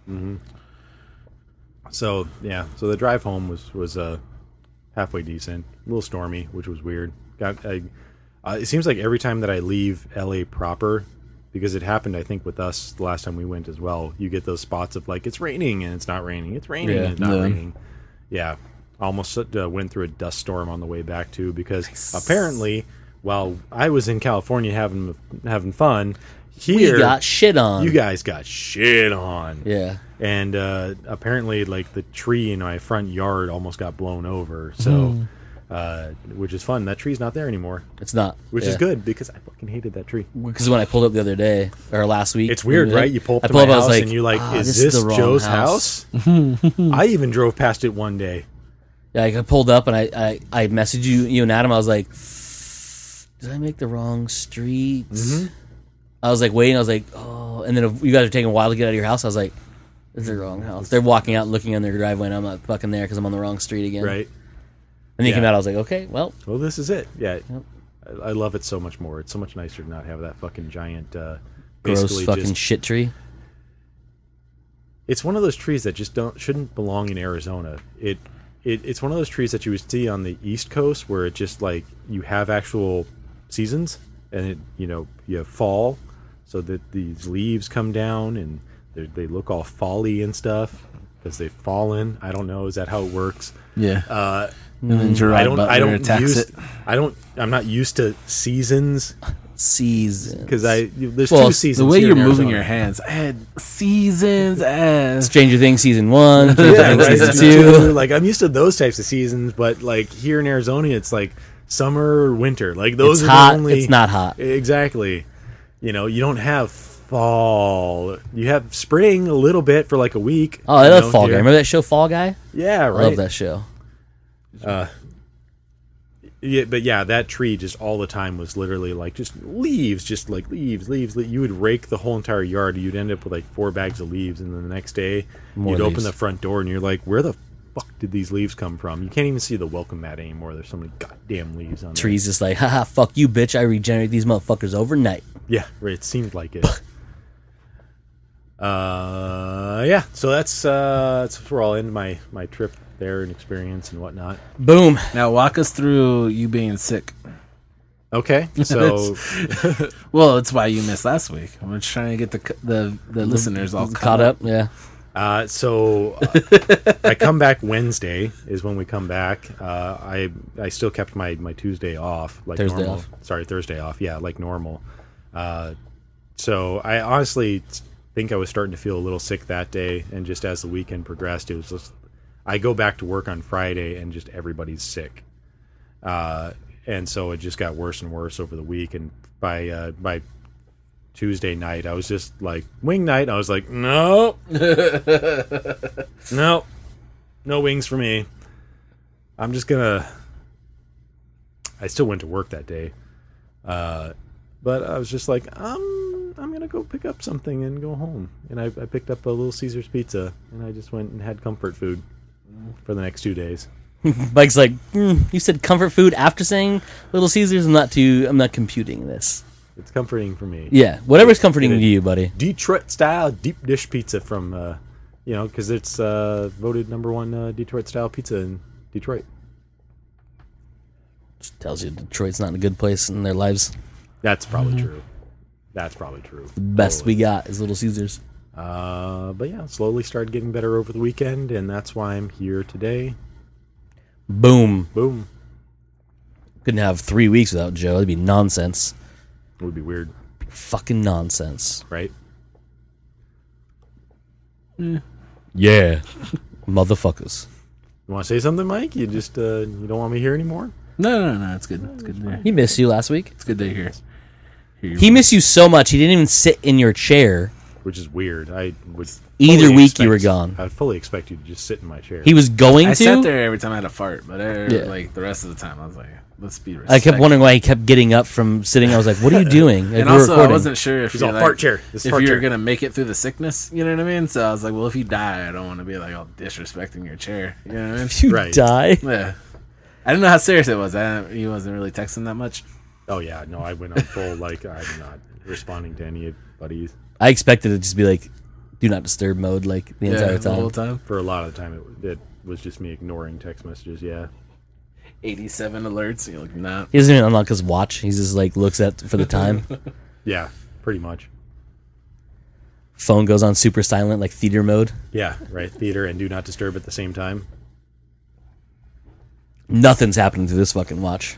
S1: So the drive home was halfway decent, a little stormy, which was weird. It seems like every time that I leave LA proper, because it happened, I think, with us the last time we went as well. You get those spots of like it's raining and it's not raining, it's raining and it's not
S3: Yeah.
S1: raining. Yeah, I almost went through a dust storm on the way back too, because apparently, while I was in California having fun, here
S2: We got shit on.
S1: you guys got shit on.
S2: Yeah.
S1: And apparently, like the tree in my front yard almost got blown over. So, which is fun. That tree's not there anymore,
S2: It's not.
S1: which is good because I fucking hated that tree.
S2: Because when I pulled up the other day or last week,
S1: It's weird, right? You pull up
S2: I
S1: to
S2: pulled
S1: my
S2: up, I was
S1: house
S2: like,
S1: and you're like,
S2: "Ah,
S1: "Is
S2: this is
S1: this
S2: the wrong
S1: Joe's
S2: house."
S1: house?" I even drove past it one day.
S2: Yeah, I pulled up and I messaged you and Adam. I was like, did I make the wrong street? I was like waiting. I was like, oh, and then if you guys are taking a while to get out of your house. I was like, this is the wrong house. They're walking out, looking on their driveway, and I'm not fucking there because I'm on the wrong street again.
S1: Right.
S2: And then you
S1: Yeah.
S2: came out. I was like, okay, well,
S1: Well, this is it. Yeah.
S2: Yep.
S1: I love it so much more. It's so much nicer to not have that fucking giant.
S2: gross
S1: Basically
S2: fucking
S1: just,
S2: shit tree.
S1: it's one of those trees that just shouldn't belong in Arizona. It's one of those trees that you would see on the East Coast where it just like you have actual seasons and you have fall, so that these leaves come down and they look all folly and stuff because they've fallen. I don't know. Is that how it works?
S3: Yeah. And then Gerard Butler attacks it.
S1: I'm not used to seasons
S2: Seasons.
S1: because there's two seasons.
S3: The way
S1: here
S3: you're
S1: in
S3: moving
S1: Arizona.
S3: your hands, I had seasons.
S2: Stranger Things season 1, Stranger
S1: Yeah,
S2: Things
S1: right.
S2: season 2.
S1: Like I'm used to those types of seasons, but like here in Arizona, it's like summer or winter. Like those
S2: It's
S1: are
S2: hot.
S1: the only.
S2: It's not hot.
S1: Exactly. You don't have fall. You have spring a little bit for like a week.
S2: Oh, I love Fall Guy. Remember that show, Fall Guy?
S1: Yeah,
S2: I
S1: right.
S2: love that show.
S1: Yeah, but yeah, that tree just all the time was literally like just leaves, just like leaves. You would rake the whole entire yard. You'd end up with like 4 bags of leaves, and then the next day
S2: More
S1: you'd open
S2: leaves.
S1: the front door and you're like, where the fuck did these leaves come from? You can't even see the welcome mat anymore. There's so many goddamn leaves on there.
S2: Trees just like, haha, fuck you, bitch. I regenerate these motherfuckers overnight.
S1: Yeah, right. It seemed like it. Yeah. So that's where I'll end my trip there and experience and whatnot.
S2: Boom.
S3: Now walk us through you being sick.
S1: Okay, so
S3: Well, that's why you missed last week. I'm just trying to get the listeners all
S2: Caught up, yeah.
S1: So I come back Wednesday is when we come back. I still kept my Tuesday off, like
S2: Thursday
S1: normal.
S2: off.
S1: Sorry, Thursday off. Yeah, like normal. So I honestly think I was starting to feel a little sick that day, and just as the weekend progressed, it was just I go back to work on Friday and just everybody's sick, and so it just got worse and worse over the week. And by Tuesday night, I was just like wing night. I was like, no, no wings for me. I'm just gonna. I still went to work that day, but I was just like, I'm gonna go pick up something and go home. And I picked up a Little Caesars pizza, and I just went and had comfort food for the next 2 days.
S2: Mike's like, you said comfort food after saying Little Caesars. I'm not computing this.
S1: It's comforting for me.
S2: Yeah, whatever's comforting to you, buddy.
S1: Detroit style deep dish pizza from, because it's voted #1 Detroit style pizza in Detroit.
S2: Just tells you Detroit's not in a good place in their lives.
S1: That's probably true. That's probably true.
S2: The best we got is Little Caesars.
S1: But yeah, slowly started getting better over the weekend, and that's why I'm here today.
S2: Boom.
S1: Boom.
S2: Couldn't have 3 weeks without Joe. That'd be nonsense.
S1: It would be weird,
S2: Fucking nonsense.
S1: right?
S2: Yeah. Motherfuckers.
S1: You want to say something, Mike? You just you don't want me here anymore?
S3: No, it's good. It's good to hear.
S2: He missed you last week.
S3: It's good to hear.
S2: He missed you so much, he didn't even sit in your chair.
S1: Which is weird. I would
S2: Either
S1: fully
S2: week you were gone.
S1: I'd fully expect you to just sit in my chair.
S2: He was going
S3: I
S2: to.
S3: sat there every time I had a fart, but
S2: Yeah.
S3: like the rest of the time, I was like, let's be
S2: I kept
S3: respectful.
S2: wondering why he kept getting up from sitting. I was like, what are you doing? Like,
S3: And
S2: we're
S3: also, I
S2: recording.
S3: wasn't sure if
S1: He's
S3: you're
S1: all
S3: like,
S1: fart chair. This
S3: if
S1: fart
S3: you're
S1: chair.
S3: gonna make it through the sickness. You know what I mean? So I was like, well, if you die, I don't want to be like all disrespecting your chair. You know what I mean?
S2: You
S1: Right.
S2: die.
S3: Yeah. I didn't know how serious it was. He wasn't really texting that much.
S1: Oh yeah, no, I went on full like I'm not responding to anybody's
S2: I expected it to just be like, do not disturb mode, like the entire
S3: the whole
S2: time.
S3: time.
S1: for a lot of the time. It was just me ignoring text messages. Yeah,
S3: 87 alerts. And you're like, nah.
S2: He doesn't even unlock his watch. He just like looks at for the time.
S1: yeah, pretty much.
S2: Phone goes on super silent, like theater mode.
S1: Yeah, right. Theater and do not disturb at the same time.
S2: Nothing's happening to this fucking watch.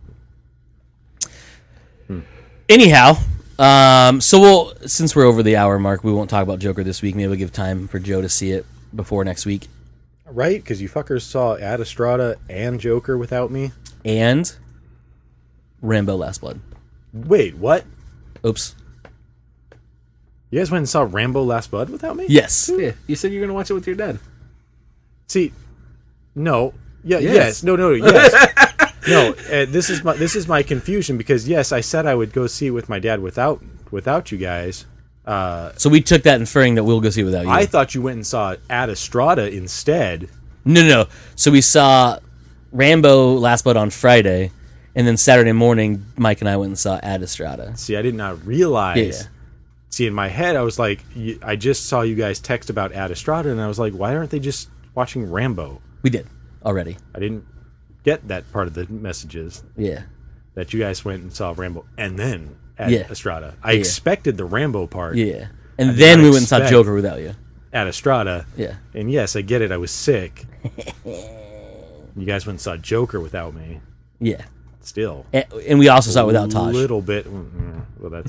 S2: Anyhow, so since we're over the hour mark, we won't talk about Joker this week. Maybe we'll give time for Joe to see it before next week.
S1: Right, because you fuckers saw Ad Estrada and Joker without me.
S2: And Rambo Last Blood.
S1: Wait, what?
S2: Oops.
S1: You guys went and saw Rambo Last Blood without me?
S2: Yes.
S3: Yeah, you said you're gonna watch it with your dad.
S1: See, no, yeah,
S3: Yes.
S1: yes, no, yes, no. This is my confusion because yes, I said I would go see it with my dad without you guys.
S2: So we took that inferring that we'll go see it without you.
S1: I thought you went and saw Ad Estrada instead.
S2: No. So we saw Rambo Last Blood on Friday, and then Saturday morning, Mike and I went and saw Ad Estrada.
S1: See, I did not realize.
S2: Yeah.
S1: See, in my head, I was like, I just saw you guys text about Ad Estrada, and I was like, why aren't they just watching Rambo?
S2: We did already.
S1: I didn't get that part of the messages
S2: Yeah.
S1: that you guys went and saw Rambo and then at
S2: Yeah.
S1: Estrada. I expected the Rambo part
S2: Yeah. And
S1: I did
S2: then
S1: not
S2: we went and saw
S1: expect-
S2: Joker without you.
S1: at Estrada.
S2: Yeah.
S1: And yes, I get it. I was sick. You guys went and saw Joker without me.
S2: Yeah.
S1: Still.
S2: And we also saw it without
S1: A
S2: Taj.
S1: little bit. Well, that's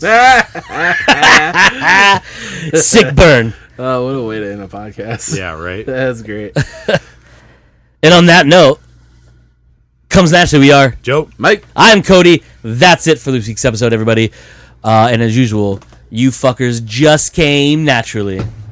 S2: Sick burn.
S3: Oh, what a way to end a podcast.
S1: yeah, right.
S3: That's great.
S2: And on that note, comes naturally, we are
S1: Joe.
S3: Mike.
S2: I'm Cody. That's it for this week's episode, everybody. And as usual, you fuckers just came naturally.